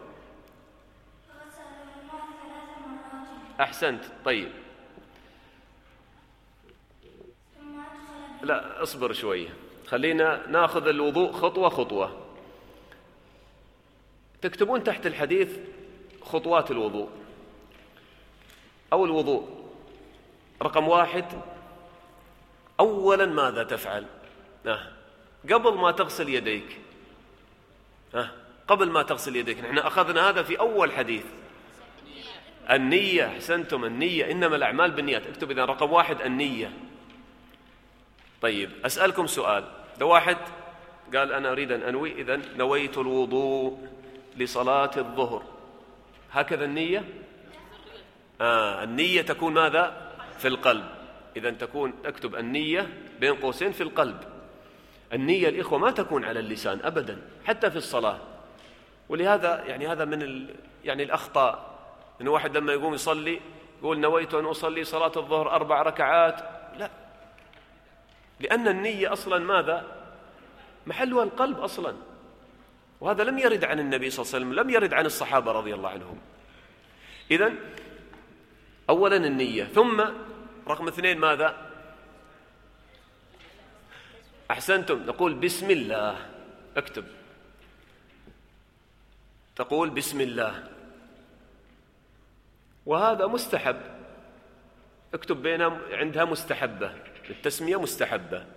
أحسنت. طيب لا اصبر شوية، خلينا ناخذ الوضوء خطوة خطوة. تكتبون تحت الحديث خطوات الوضوء. أو الوضوء رقم واحد، أولا ماذا تفعل؟ آه. قبل ما تغسل يديك، آه. قبل ما تغسل يديك، نحن أخذنا هذا في أول حديث، النية. أحسنتم، النية، إنما الأعمال بالنيات. اكتب إذن رقم واحد النية. طيب أسألكم سؤال، لو واحد قال أنا أريد أن أنوي، إذن نويت الوضوء لصلاة الظهر، هكذا النية؟ آه النية تكون ماذا؟ في القلب. إذن تكون اكتب النية بين قوسين في القلب. النية الإخوة ما تكون على اللسان أبدا حتى في الصلاة. ولهذا يعني هذا من ال يعني الأخطاء، إنه واحد لما يقوم يصلي يقول نويت أن أصلي صلاة الظهر أربع ركعات، لا، لأن النية أصلا ماذا؟ محلها القلب أصلا. وهذا لم يرد عن النبي صلى الله عليه وسلم، لم يرد عن الصحابة رضي الله عنهم. إذن أولا النية، ثم رقم اثنين ماذا؟ أحسنتم، نقول بسم الله. اكتب، تقول بسم الله، وهذا مستحب. اكتب بينها عندها مستحبة، التسمية مستحبة.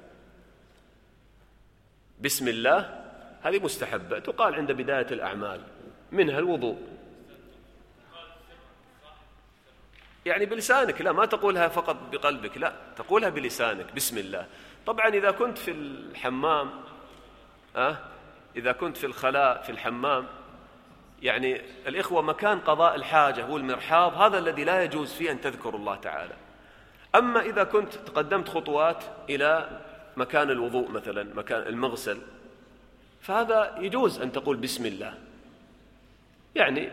بسم الله هذه مستحبة، تقال عند بداية الأعمال، منها الوضوء. يعني بلسانك، لا ما تقولها فقط بقلبك، لا تقولها بلسانك بسم الله. طبعا إذا كنت في الحمام أه؟ إذا كنت في الخلاء في الحمام، يعني الإخوة مكان قضاء الحاجة هو المرحاض، هذا الذي لا يجوز فيه أن تذكر الله تعالى. أما إذا كنت تقدمت خطوات إلى مكان الوضوء مثلا، مكان المغسل، فهذا يجوز أن تقول بسم الله. يعني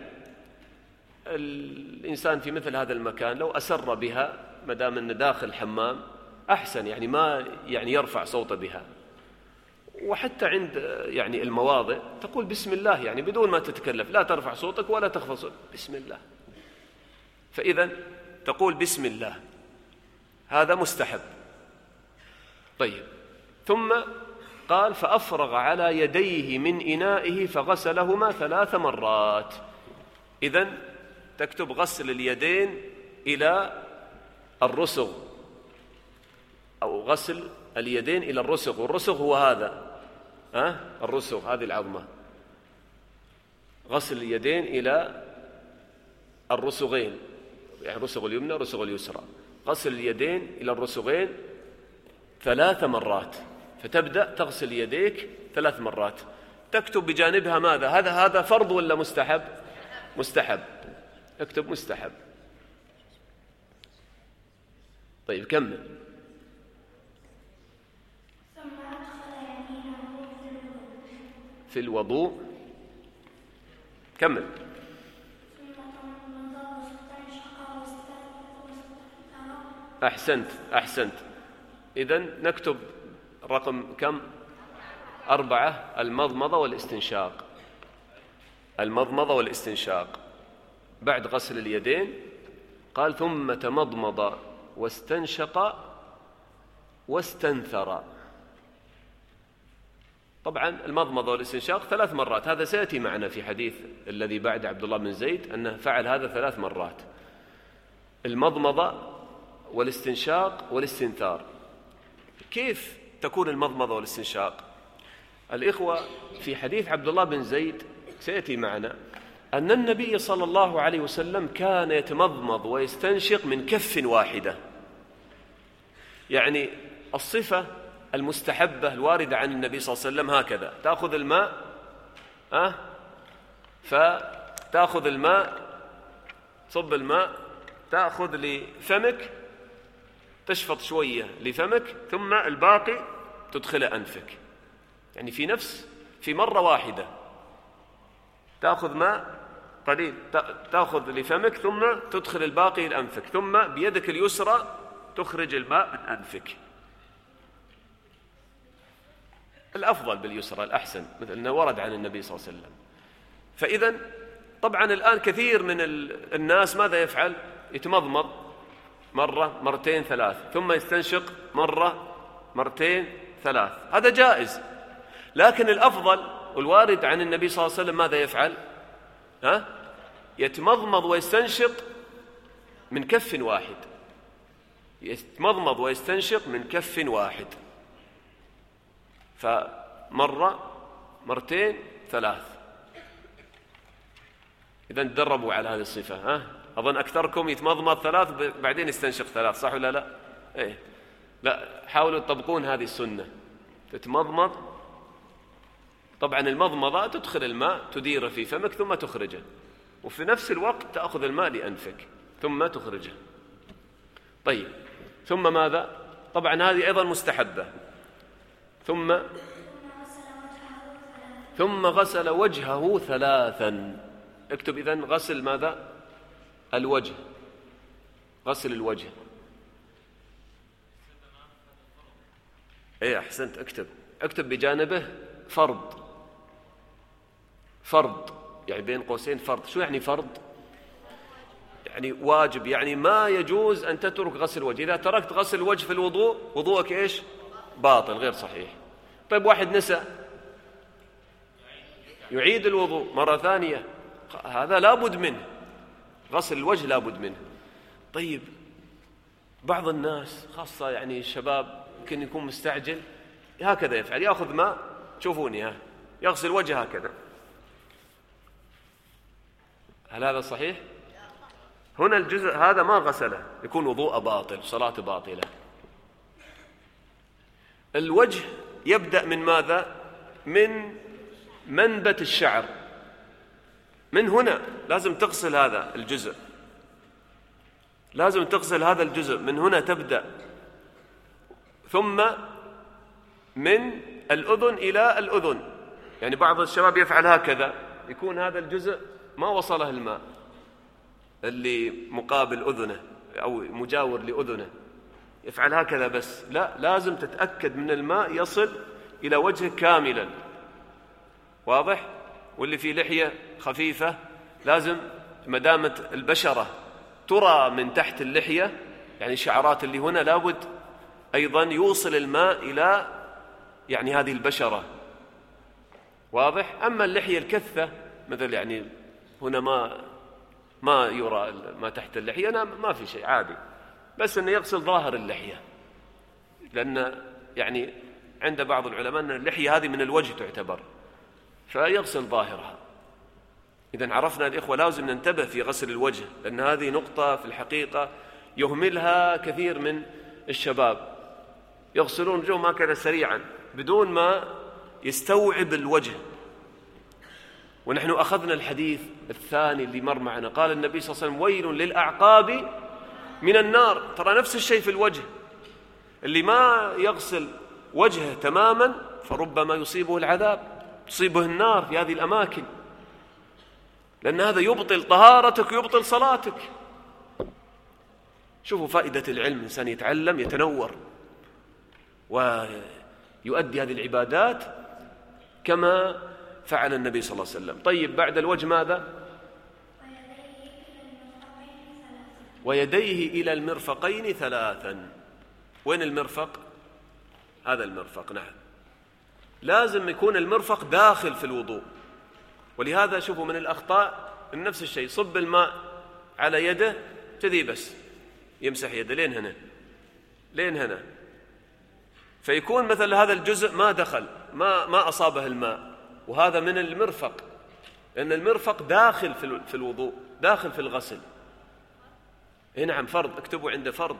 الإنسان في مثل هذا المكان لو أسر بها ما دام أنه داخل الحمام أحسن، يعني ما يعني يرفع صوته بها. وحتى عند يعني المواضع تقول بسم الله، يعني بدون ما تتكلف، لا ترفع صوتك ولا تخفض صوتك، بسم الله. فإذا تقول بسم الله، هذا مستحب. طيب، ثم قال فأفرغ على يديه من إنائه فغسلهما ثلاث مرات. إذن تكتب غسل اليدين إلى الرسغ، أو غسل اليدين إلى الرسغ، والرسغ هو هذا ها؟ الرسغ هذه العظمة. غسل اليدين إلى الرسغين، يعني الرسغ اليمنى والرسغ اليسرى. غسل اليدين إلى الرسغين ثلاث مرات، فتبدأ تغسل يديك ثلاث مرات. تكتب بجانبها ماذا؟ هذا هذا فرض ولا مستحب؟ مستحب. اكتب مستحب. طيب كمل. في الوضوء، كمل. أحسنت أحسنت. إذن نكتب رقم كم؟ أربعة، المضمضة والاستنشاق. المضمضة والاستنشاق بعد غسل اليدين. قال ثم تمضمض واستنشق واستنثر. طبعا المضمضة والاستنشاق ثلاث مرات، هذا سيأتي معنا في حديث الذي بعد عبد الله بن زيد أنه فعل هذا ثلاث مرات. المضمضة والاستنشاق والاستنثار. كيف تكون المضمضة والاستنشاق؟ الإخوة في حديث عبد الله بن زيد سيأتي معنا أن النبي صلى الله عليه وسلم كان يتمضمض ويستنشق من كف واحدة. يعني الصفة المستحبة الواردة عن النبي صلى الله عليه وسلم هكذا: تأخذ الماء أه؟ فتأخذ الماء، تصب الماء، تأخذ لفمك، تشفط شوية لفمك، ثم الباقي تدخل أنفك. يعني في نفس في مرة واحدة تأخذ ماء قليل، تأخذ لفمك، ثم تدخل الباقي لأنفك، ثم بيدك اليسرى تخرج الماء من أنفك. الأفضل باليسرى، الأحسن، مثل أنه ورد عن النبي صلى الله عليه وسلم. فإذا طبعا الآن كثير من الناس ماذا يفعل؟ يتمضمض مرة مرتين ثلاث، ثم يستنشق مرة مرتين ثلاث. هذا جائز، لكن الأفضل والوارد عن النبي صلى الله عليه وسلم ماذا يفعل؟ ها؟ يتمضمض ويستنشق من كف واحد. يتمضمض ويستنشق من كف واحد، فمرة مرتين ثلاث. إذا تدربوا على هذه الصفة. ها؟ أظن أكثركم يتمضمض ثلاث بعدين يستنشق ثلاث، صح ولا لا؟ إيه. لا، حاولوا تطبقون هذه السنة. تتمضمض، طبعا المضمضة تدخل الماء تديره في فمك ثم تخرجه، وفي نفس الوقت تأخذ الماء لأنفك ثم تخرجه. طيب، ثم ماذا؟ طبعا هذه أيضا مستحبة. ثم ثم غسل وجهه ثلاثا. اكتب إذن غسل ماذا؟ الوجه. غسل الوجه. ايه احسنت. اكتب اكتب بجانبه فرض. فرض، يعني بين قوسين فرض. شو يعني فرض؟ يعني واجب، يعني ما يجوز أن تترك غسل الوجه. إذا تركت غسل الوجه في الوضوء وضوءك إيش؟ باطل، غير صحيح. طيب واحد نسى، يعيد الوضوء مرة ثانية، هذا لابد منه، غسل الوجه لابد منه. طيب بعض الناس خاصة يعني الشباب يمكن يكون مستعجل، هكذا يفعل، يأخذ ماء، تشوفوني ها، يغسل وجهه هكذا. هل هذا صحيح؟ هنا الجزء هذا ما غسله، يكون وضوء باطل، صلاة باطلة. الوجه يبدأ من ماذا؟ من منبت الشعر، من هنا لازم تغسل هذا الجزء، لازم تغسل هذا الجزء من هنا تبدأ، ثم من الأذن إلى الأذن. يعني بعض الشباب يفعل هكذا، يكون هذا الجزء ما وصله الماء اللي مقابل أذنه أو مجاور لأذنه، يفعل هكذا بس. لا، لازم تتأكد من الماء يصل إلى وجهه كاملا، واضح؟ واللي في لحية خفيفة لازم مدامة البشرة ترى من تحت اللحية، يعني شعرات اللي هنا لابد أيضا يوصل الماء إلى يعني هذه البشرة، واضح؟ أما اللحية الكثة مثل يعني هنا ما ما يرى ما تحت اللحية، أنا ما في شيء، عادي، بس أنه يغسل ظاهر اللحية، لأن يعني عند بعض العلماء أن اللحية هذه من الوجه تعتبر، فيغسل ظاهرها. إذن عرفنا الإخوة لازم ننتبه في غسل الوجه، لأن هذه نقطة في الحقيقة يهملها كثير من الشباب، يغسلون وجههم هكذا سريعا بدون ما يستوعب الوجه. ونحن أخذنا الحديث الثاني اللي مر معنا، قال النبي صلى الله عليه وسلم: ويل للأعقاب من النار. ترى نفس الشيء في الوجه، اللي ما يغسل وجهه تماما فربما يصيبه العذاب، تصيبه النار في هذه الأماكن، لأن هذا يبطل طهارتك ويبطل صلاتك. شوفوا فائدة العلم، إنسان يتعلم يتنور ويؤدي هذه العبادات كما فعل النبي صلى الله عليه وسلم. طيب بعد الوجه ماذا؟ ويديه إلى المرفقين ثلاثا. وين المرفق؟ هذا المرفق، نعم، لازم يكون المرفق داخل في الوضوء. ولهذا شوفوا من الأخطاء نفس الشيء، صب الماء على يده كذي بس، يمسح يده لين هنا لين هنا، فيكون مثل هذا الجزء ما دخل، ما ما أصابه الماء، وهذا من المرفق، لأن المرفق داخل في الوضوء، داخل في الغسل. نعم فرض، اكتبوا عنده فرض.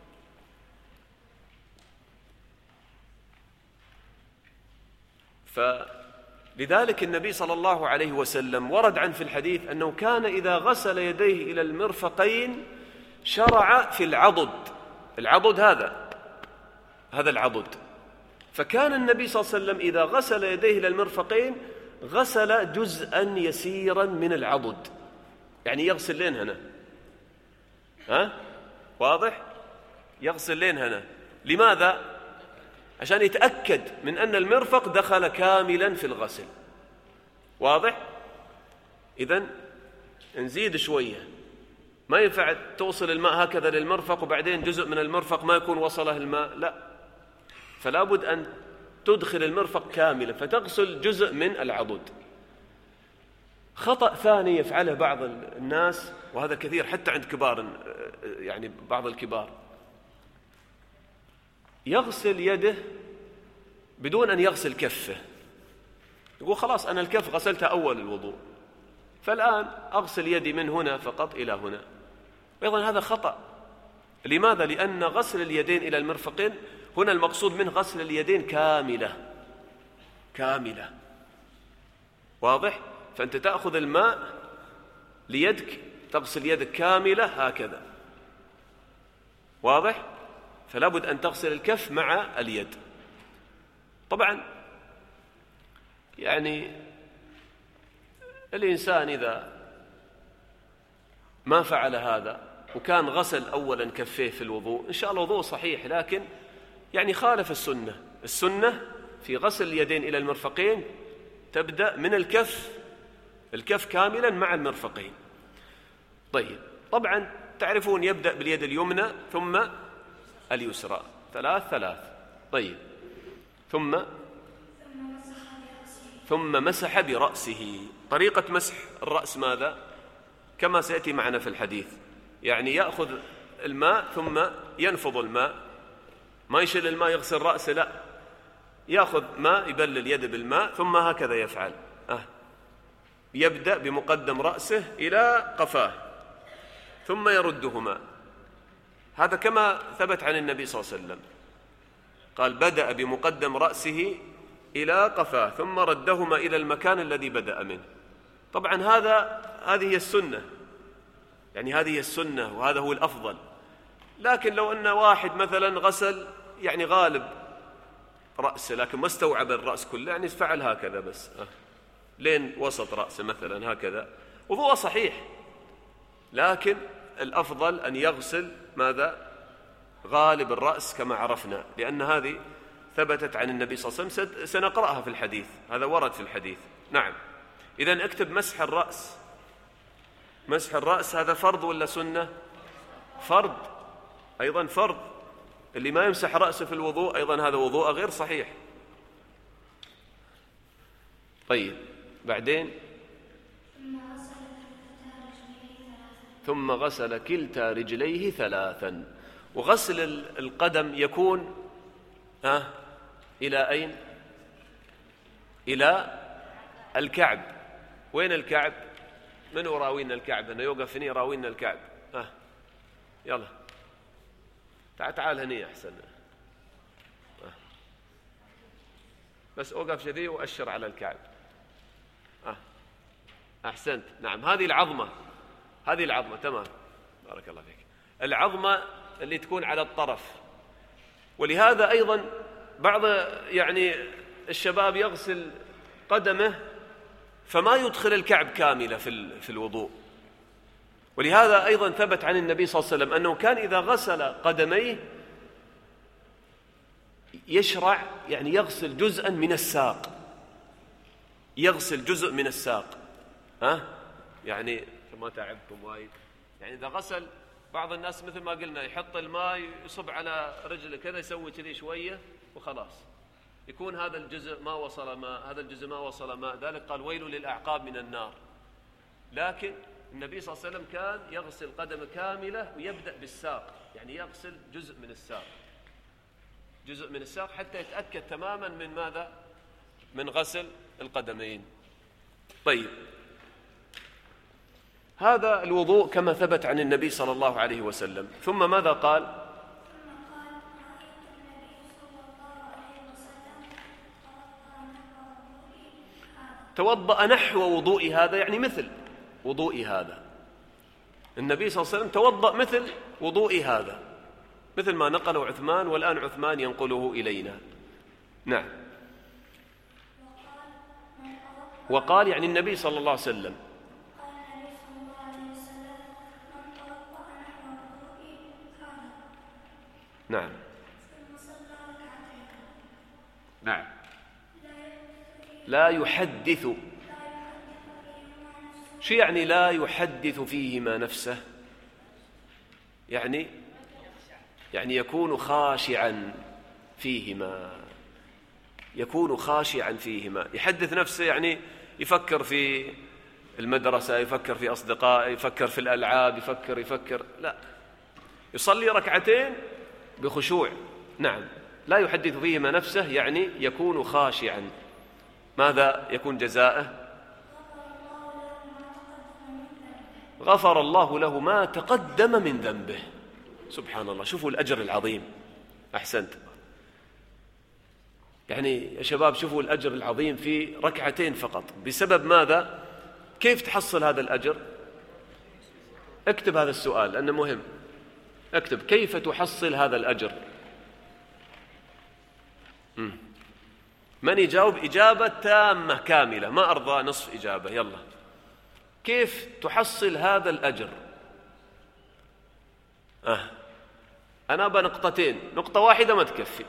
فلذلك النبي صلى الله عليه وسلم ورد عن في الحديث أنه كان إذا غسل يديه إلى المرفقين شرع في العضد. العضد هذا هذا العضد. فكان النبي صلى الله عليه وسلم إذا غسل يديه إلى المرفقين غسل جزءا يسيرا من العضد، يعني يغسل لين هنا، ها واضح؟ يغسل لين هنا. لماذا؟ عشان يتأكد من أن المرفق دخل كاملا في الغسل، واضح؟ إذن نزيد شوية، ما ينفع توصل الماء هكذا للمرفق وبعدين جزء من المرفق ما يكون وصله الماء، لا، فلا بد أن تدخل المرفق كاملا فتغسل جزء من العضد. خطأ ثاني يفعله بعض الناس، وهذا كثير حتى عند كبار، يعني بعض الكبار، يغسل يده بدون أن يغسل كفه، يقول خلاص أنا الكف غسلتها أول الوضوء، فالآن أغسل يدي من هنا فقط إلى هنا. أيضا هذا خطأ. لماذا؟ لأن غسل اليدين إلى المرفقين هنا المقصود منه غسل اليدين كاملة كاملة، واضح؟ فأنت تأخذ الماء ليدك، تغسل يدك كاملة هكذا، واضح؟ فلا بد أن تغسل الكف مع اليد. طبعا يعني الإنسان إذا ما فعل هذا وكان غسل أولا كفيه في الوضوء إن شاء الله وضوء صحيح، لكن يعني خالف السنة. السنة في غسل اليدين إلى المرفقين تبدأ من الكف الكف كاملا مع المرفقين. طيب، طبعا تعرفون يبدأ باليد اليمنى ثم اليسرى، ثلاث ثلاث. طيب، ثم ثم مسح برأسه. طريقة مسح الرأس ماذا؟ كما سيأتي معنا في الحديث، يعني يأخذ الماء ثم ينفض الماء، ما يشيل الماء يغسل رأسه، لا، يأخذ ماء يبلل يده بالماء ثم هكذا يفعل. أه. يبدأ بمقدم رأسه إلى قفاه ثم يردهما. هذا كما ثبت عن النبي صلى الله عليه وسلم، قال بدأ بمقدم رأسه إلى قفاه ثم ردهما إلى المكان الذي بدأ منه. طبعا هذا هذه هي السنة، يعني هذه هي السنة وهذا هو الأفضل. لكن لو أن واحد مثلا غسل يعني غالب رأسه لكن ما استوعب الرأس كله، يعني فعل هكذا بس أه. لين وسط رأسه مثلا هكذا، وضوءه صحيح، لكن الأفضل أن يغسل ماذا؟ غالب الرأس كما عرفنا، لأن هذه ثبتت عن النبي صلى الله عليه وسلم، سنقرأها في الحديث، هذا ورد في الحديث. نعم. إذن اكتب مسح الرأس. مسح الرأس هذا فرض ولا سنة؟ فرض، أيضا فرض. اللي ما يمسح رأسه في الوضوء أيضا هذا وضوء غير صحيح. طيب، بعدين ثم غسل كلتا رجليه ثلاثا. وغسل القدم يكون ها إلى أين؟ إلى الكعب. وين الكعب؟ من يراوينا الكعب؟ أنه يوقف هنا يراوينا الكعب. ها يلا تعال تعال هني أحسن. ها. بس أوقف شذي وأشر على الكعب. ها. أحسنت. نعم، هذه العظمة، هذه العظمة، تمام، بارك الله فيك. العظمة اللي تكون على الطرف. ولهذا أيضا بعض يعني الشباب يغسل قدمه فما يدخل الكعب كاملة في في الوضوء. ولهذا أيضا ثبت عن النبي صلى الله عليه وسلم أنه كان إذا غسل قدميه يشرع يعني يغسل جزءا من الساق، يغسل جزء من الساق. ها يعني ما تعبكم وايد، يعني إذا غسل بعض الناس مثل ما قلنا يحط الماء يصب على رجله كذا، يسوي كذي شوية وخلاص، يكون هذا الجزء ما وصل ماء، هذا الجزء ما وصل ماء، ذلك قال ويل للأعقاب من النار. لكن النبي صلى الله عليه وسلم كان يغسل قدمه كاملة ويبدأ بالساق، يعني يغسل جزء من الساق، جزء من الساق حتى يتأكد تماما من ماذا؟ من غسل القدمين. طيب، هذا الوضوء كما ثبت عن النبي صلى الله عليه وسلم. ثم ماذا قال؟ توضأ نحو وضوء هذا، يعني مثل وضوء هذا. النبي صلى الله عليه وسلم توضأ مثل وضوء هذا، مثل ما نقله عثمان، والآن عثمان ينقله إلينا. نعم. وقال يعني النبي صلى الله عليه وسلم نعم نعم لا يحدث. شو يعني لا يحدث فيهما نفسه؟ يعني يعني يكون خاشعا فيهما، يكون خاشعا فيهما. يحدث نفسه يعني يفكر في المدرسة، يفكر في أصدقائه، يفكر في الألعاب، يفكر يفكر لا، يصلي ركعتين بخشوع. نعم، لا يحدث فيهما نفسه يعني يكون خاشعا. ماذا يكون جزاءه؟ غفر الله له ما تقدم من ذنبه. سبحان الله، شوفوا الأجر العظيم. أحسنت. يعني يا شباب شوفوا الأجر العظيم في ركعتين فقط. بسبب ماذا؟ كيف تحصل هذا الأجر؟ اكتب هذا السؤال لأنه مهم. اكتب كيف تحصل هذا الأجر. مم. من يجاوب إجابة تامة كاملة، ما أرضى نصف إجابة. يلا، كيف تحصل هذا الأجر؟ آه. أنا بنقطتين، نقطة واحدة ما تكفي.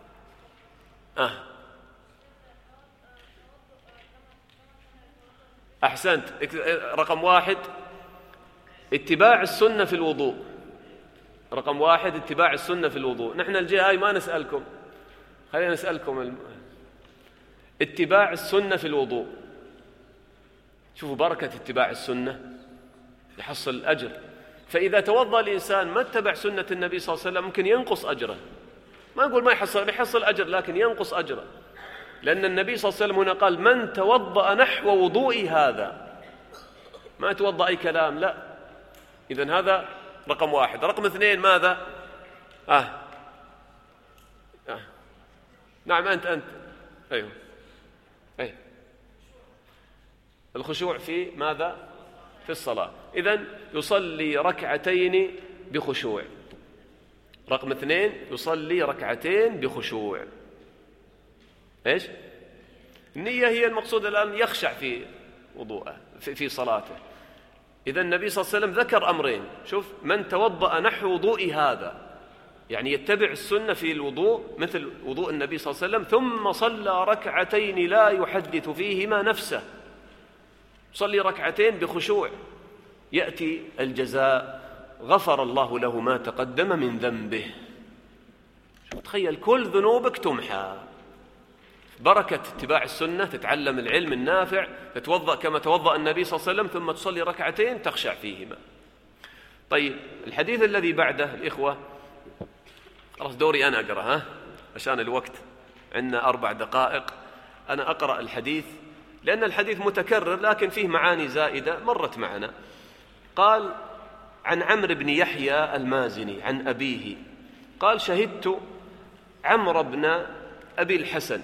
آه. أحسنت. رقم واحد اتباع السنة في الوضوء. رقم واحد اتباع السنة في الوضوء. نحن الجهة هاي ما نسألكم، خلينا نسألكم الم... اتباع السنة في الوضوء. شوفوا بركة اتباع السنة، يحصل الأجر. فإذا توضأ الإنسان ما اتبع سنة النبي صلى الله عليه وسلم ممكن ينقص أجره. ما نقول ما يحصل، يحصل أجر لكن ينقص أجره، لأن النبي صلى الله عليه وسلم هنا قال من توضأ نحو وضوئي هذا، ما توضأ أي كلام، لا. إذن هذا رقم واحد. رقم اثنين ماذا؟ آه. آه. نعم أنت أنت أيوه أي الخشوع في ماذا؟ في الصلاة. إذن يصلي ركعتين بخشوع. رقم اثنين يصلي ركعتين بخشوع. إيش؟ النية هي المقصود الآن، يخشع في وضوءه في, في صلاته. إذا النبي صلى الله عليه وسلم ذكر أمرين. شوف، من توضأ نحو وضوء هذا، يعني يتبع السنة في الوضوء مثل وضوء النبي صلى الله عليه وسلم، ثم صلى ركعتين لا يحدث فيهما نفسه، صلي ركعتين بخشوع، يأتي الجزاء، غفر الله له ما تقدم من ذنبه. شوف، تخيل كل ذنوبك تمحى، بركة اتباع السنة، تتعلم العلم النافع، تتوضأ كما توضأ النبي صلى الله عليه وسلم، ثم تصلي ركعتين تخشع فيهما. طيب الحديث الذي بعده الإخوة، خلاص دوري أنا أقرأ، ها عشان الوقت عندنا أربع دقائق. أنا أقرأ الحديث لأن الحديث متكرر لكن فيه معاني زائدة مرت معنا. قال عن عمرو بن يحيى المازني عن أبيه قال شهدت عمرو بن أبي الحسن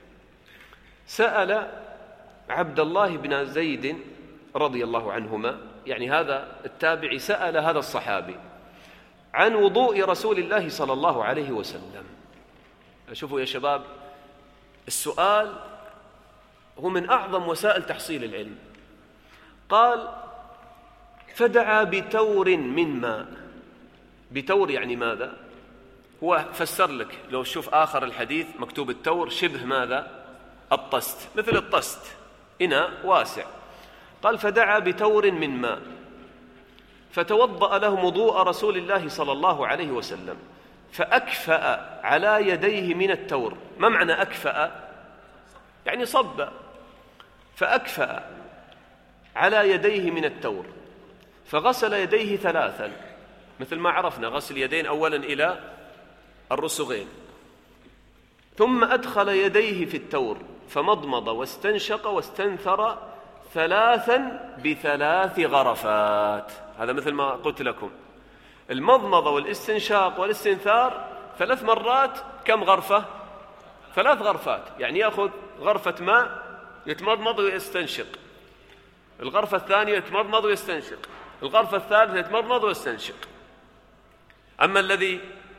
سأل عبد الله بن زيد رضي الله عنهما، يعني هذا التابعي سأل هذا الصحابي عن وضوء رسول الله صلى الله عليه وسلم. شوفوا يا شباب، السؤال هو من أعظم وسائل تحصيل العلم. قال فدعا بتور من ماء. بتور يعني ماذا؟ هو فسر لك، لو شوف آخر الحديث مكتوب التور شبه ماذا؟ الطست، مثل الطست، إناء واسع. قال فدعا بتور من ماء فتوضأ له وضوء رسول الله صلى الله عليه وسلم، فأكفأ على يديه من التور. ما معنى أكفأ؟ يعني صب. فأكفأ على يديه من التور فغسل يديه ثلاثا، مثل ما عرفنا غسل يدين أولا إلى الرسغين، ثم أدخل يديه في التور فمضمض واستنشق واستنثر ثلاثا بثلاث غرفات. هذا مثل ما قلت لكم، المضمضة والاستنشاق والاستنثار ثلاث مرات. كم غرفة؟ ثلاث غرفات، يعني يأخذ غرفة ماء يتمضمض ويستنشق، الغرفة الثانية يتمضمض ويستنشق، الغرفة الثالثة يتمضمض ويستنشق. أما الذي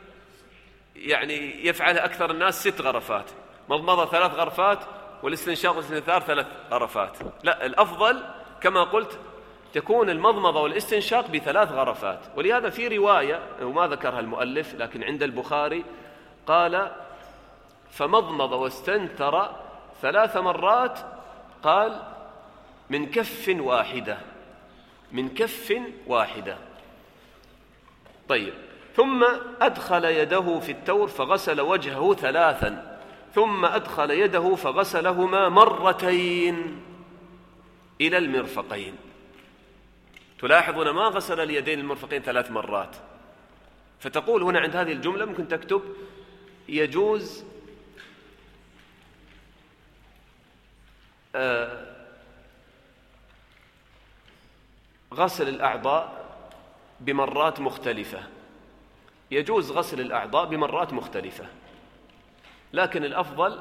يعني يفعل أكثر الناس ست غرفات، مضمضة ثلاث غرفات والاستنشاق والاستنثار ثلاث غرفات. لا، الأفضل كما قلت تكون المضمضة والاستنشاق بثلاث غرفات. ولهذا في رواية وما ذكرها المؤلف لكن عند البخاري قال فمضمض واستنثر ثلاث مرات، قال من كف واحدة، من كف واحدة. طيب، ثم أدخل يده في التور فغسل وجهه ثلاثا، ثم أدخل يده فغسلهما مرتين إلى المرفقين. تلاحظون ما غسل اليدين المرفقين ثلاث مرات. فتقول هنا عند هذه الجملة ممكن تكتب يجوز آه غسل الأعضاء بمرات مختلفة، يجوز غسل الأعضاء بمرات مختلفة، لكن الأفضل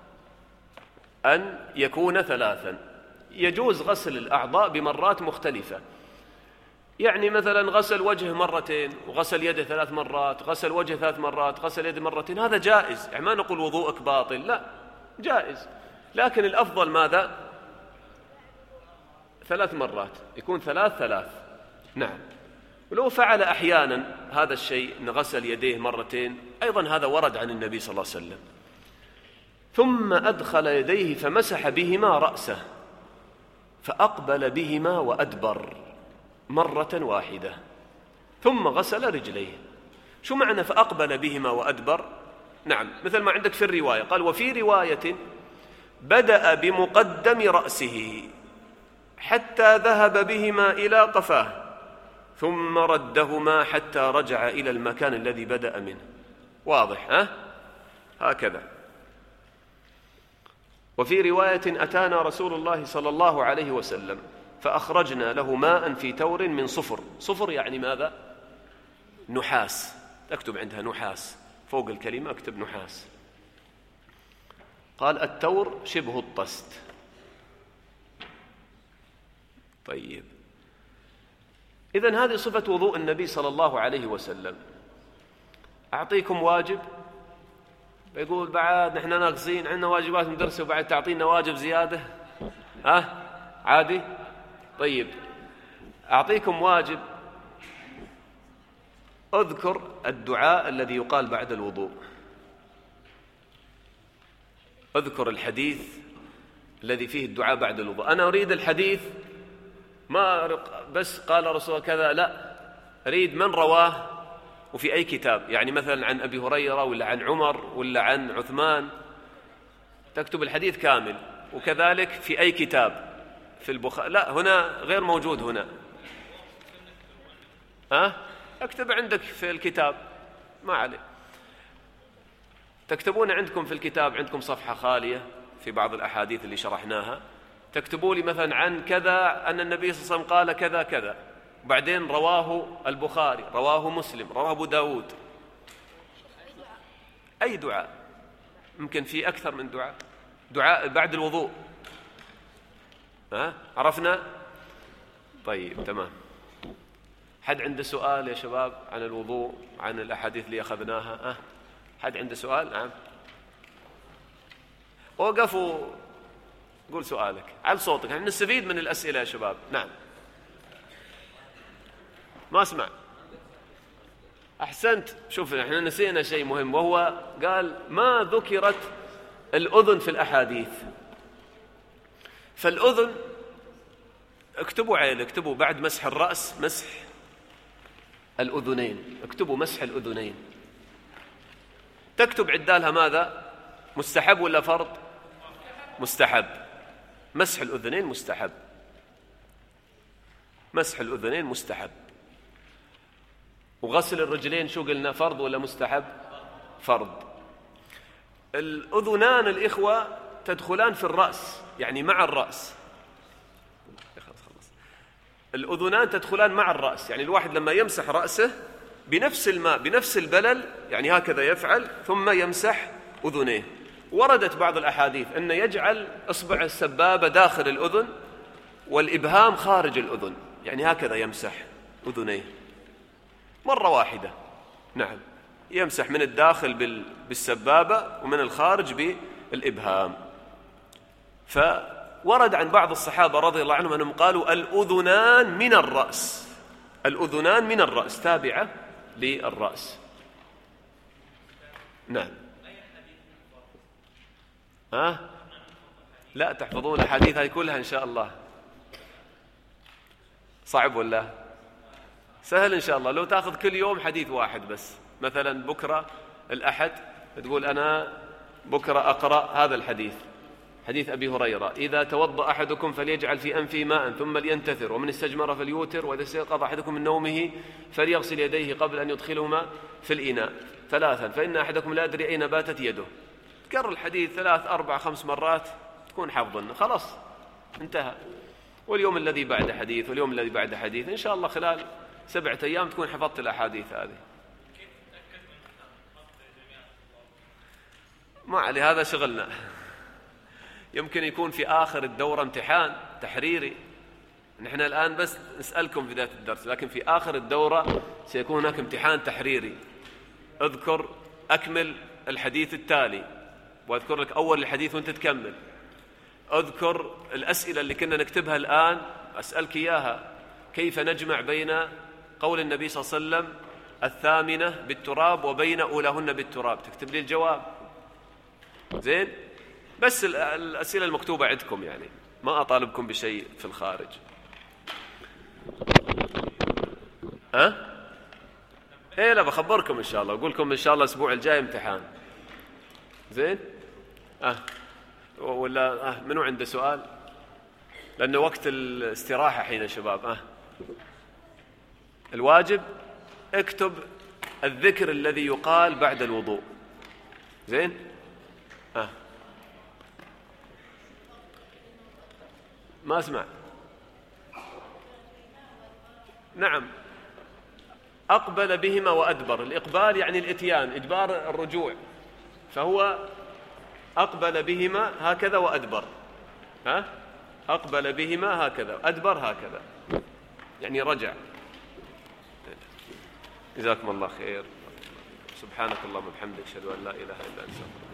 أن يكون ثلاثا. يجوز غسل الأعضاء بمرات مختلفة، يعني مثلا غسل وجه مرتين وغسل يده ثلاث مرات، غسل وجه ثلاث مرات، غسل يده مرتين، هذا جائز. يعني ما نقول وضوءك باطل، لا، جائز، لكن الأفضل ماذا؟ ثلاث مرات، يكون ثلاث ثلاث. نعم. ولو فعل أحيانا هذا الشيء أن غسل يديه مرتين أيضا هذا ورد عن النبي صلى الله عليه وسلم. ثم أدخل يديه فمسح بهما رأسه، فأقبل بهما وأدبر مرة واحدة ثم غسل رجليه. شو معنى فأقبل بهما وأدبر؟ نعم، مثل ما عندك في الرواية، قال وفي رواية بدأ بمقدم رأسه حتى ذهب بهما إلى قفاه ثم ردهما حتى رجع إلى المكان الذي بدأ منه. واضح ها؟ هكذا. وفي رواية أتانا رسول الله صلى الله عليه وسلم فأخرجنا له ماء في تور من صفر. صفر يعني ماذا؟ نحاس، تكتب عندها نحاس فوق الكلمة، اكتب نحاس. قال التور شبه الطست. طيب، إذن هذه صفة وضوء النبي صلى الله عليه وسلم. أعطيكم واجب، بيقول بعد نحن ناقصين، عندنا واجبات ندرسها وبعد تعطينا واجب زيادة، ها عادي؟ طيب، أعطيكم واجب، أذكر الدعاء الذي يقال بعد الوضوء، أذكر الحديث الذي فيه الدعاء بعد الوضوء. أنا أريد الحديث ما بس قال رسول كذا، لا، أريد من رواه وفي أي كتاب، يعني مثلا عن أبي هريرة ولا عن عمر ولا عن عثمان، تكتب الحديث كامل. وكذلك في أي كتاب، في البخاري، لا هنا غير موجود هنا، ها اكتب عندك في الكتاب، ما عليه. تكتبون عندكم في الكتاب، عندكم صفحة خالية في بعض الأحاديث اللي شرحناها، تكتبوا لي مثلا عن كذا أن النبي صلى الله عليه وسلم قال كذا كذا، وبعدين رواه البخاري، رواه مسلم، رواه أبو داود. أي دعاء، ممكن في أكثر من دعاء، دعاء بعد الوضوء، ها عرفنا؟ طيب تمام. حد عنده سؤال يا شباب عن الوضوء، عن الأحاديث اللي أخذناها؟ ها حد عنده سؤال؟ نعم، وقفوا قول سؤالك، على صوتك، يعني نستفيد من الأسئلة يا شباب. نعم، ما اسمع. أحسنت. شوف احنا نسينا شيء مهم، وهو قال ما ذكرت الأذن في الأحاديث. فالأذن اكتبوا عيل، اكتبوا بعد مسح الرأس مسح الأذنين، اكتبوا مسح الأذنين. تكتب عدالها ماذا؟ مستحب ولا فرض؟ مستحب. مسح الأذنين مستحب، مسح الأذنين مستحب. وغسل الرجلين شو قلنا، فرض ولا مستحب؟ فرض. الأذنان الإخوة تدخلان في الرأس، يعني مع الرأس. الأذنان تدخلان مع الرأس، يعني الواحد لما يمسح رأسه بنفس الماء بنفس البلل، يعني هكذا يفعل، ثم يمسح أذنيه. وردت بعض الأحاديث أن يجعل إصبع السبابة داخل الأذن والإبهام خارج الأذن، يعني هكذا يمسح أذنيه مرة واحدة. نعم، يمسح من الداخل بالسبابة ومن الخارج بالإبهام. فورد عن بعض الصحابة رضي الله عنهم أنهم قالوا الأذنان من الرأس، الأذنان من الرأس، تابعة للرأس. نعم. ها؟ لا تحفظون الحديث هذه كلها إن شاء الله. صعب ولا سهل؟ إن شاء الله لو تأخذ كل يوم حديث واحد بس، مثلا بكرة الأحد تقول أنا بكرة أقرأ هذا الحديث، حديث أبي هريرة: إذا توضأ أحدكم فليجعل في أنفه ماء ثم لينتثر، ومن استجمر فليوتر، وإذا استيقظ أحدكم من نومه فليغسل يديه قبل أن يدخلهما في الإناء ثلاثا، فإن أحدكم لا يدري أين باتت يده. تكرر الحديث ثلاث أربع خمس مرات تكون حافظا، خلاص انتهى. واليوم الذي بعد حديث، واليوم الذي بعد حديث، إن شاء الله خلال سبعة أيام تكون حفظت الأحاديث هذه. ما عليه، هذا شغلنا. يمكن يكون في آخر الدورة امتحان تحريري، نحن الآن بس نسألكم في بداية الدرس، لكن في آخر الدورة سيكون هناك امتحان تحريري. اذكر، أكمل الحديث التالي، وأذكر لك أول الحديث وأنت تكمل. أذكر الأسئلة اللي كنا نكتبها الآن، أسألك إياها: كيف نجمع بين قول النبي صلى الله عليه وسلم الثامنة بالتراب وبين أولاهن بالتراب؟ تكتب لي الجواب. زين؟ بس الأسئلة المكتوبة عندكم يعني ما أطالبكم بشيء في الخارج. ها؟ إيه لا بخبركم إن شاء الله، أقول لكم إن شاء الله الأسبوع الجاي امتحان. زين؟ أه ولا أه منو عنده سؤال؟ لأنه وقت الاستراحة حين يا شباب. أه الواجب اكتب الذكر الذي يقال بعد الوضوء. زين؟ أه ما أسمع. نعم أقبل بهما وأدبر. الإقبال يعني الإتيان، إدبار الرجوع، فهو أقبل بهما هكذا وأدبر. ها؟ أقبل بهما هكذا، أدبر هكذا، يعني رجع. جزاكم الله خير. سبحانك اللهم وبحمدك أشهد أن لا إله إلا أنت.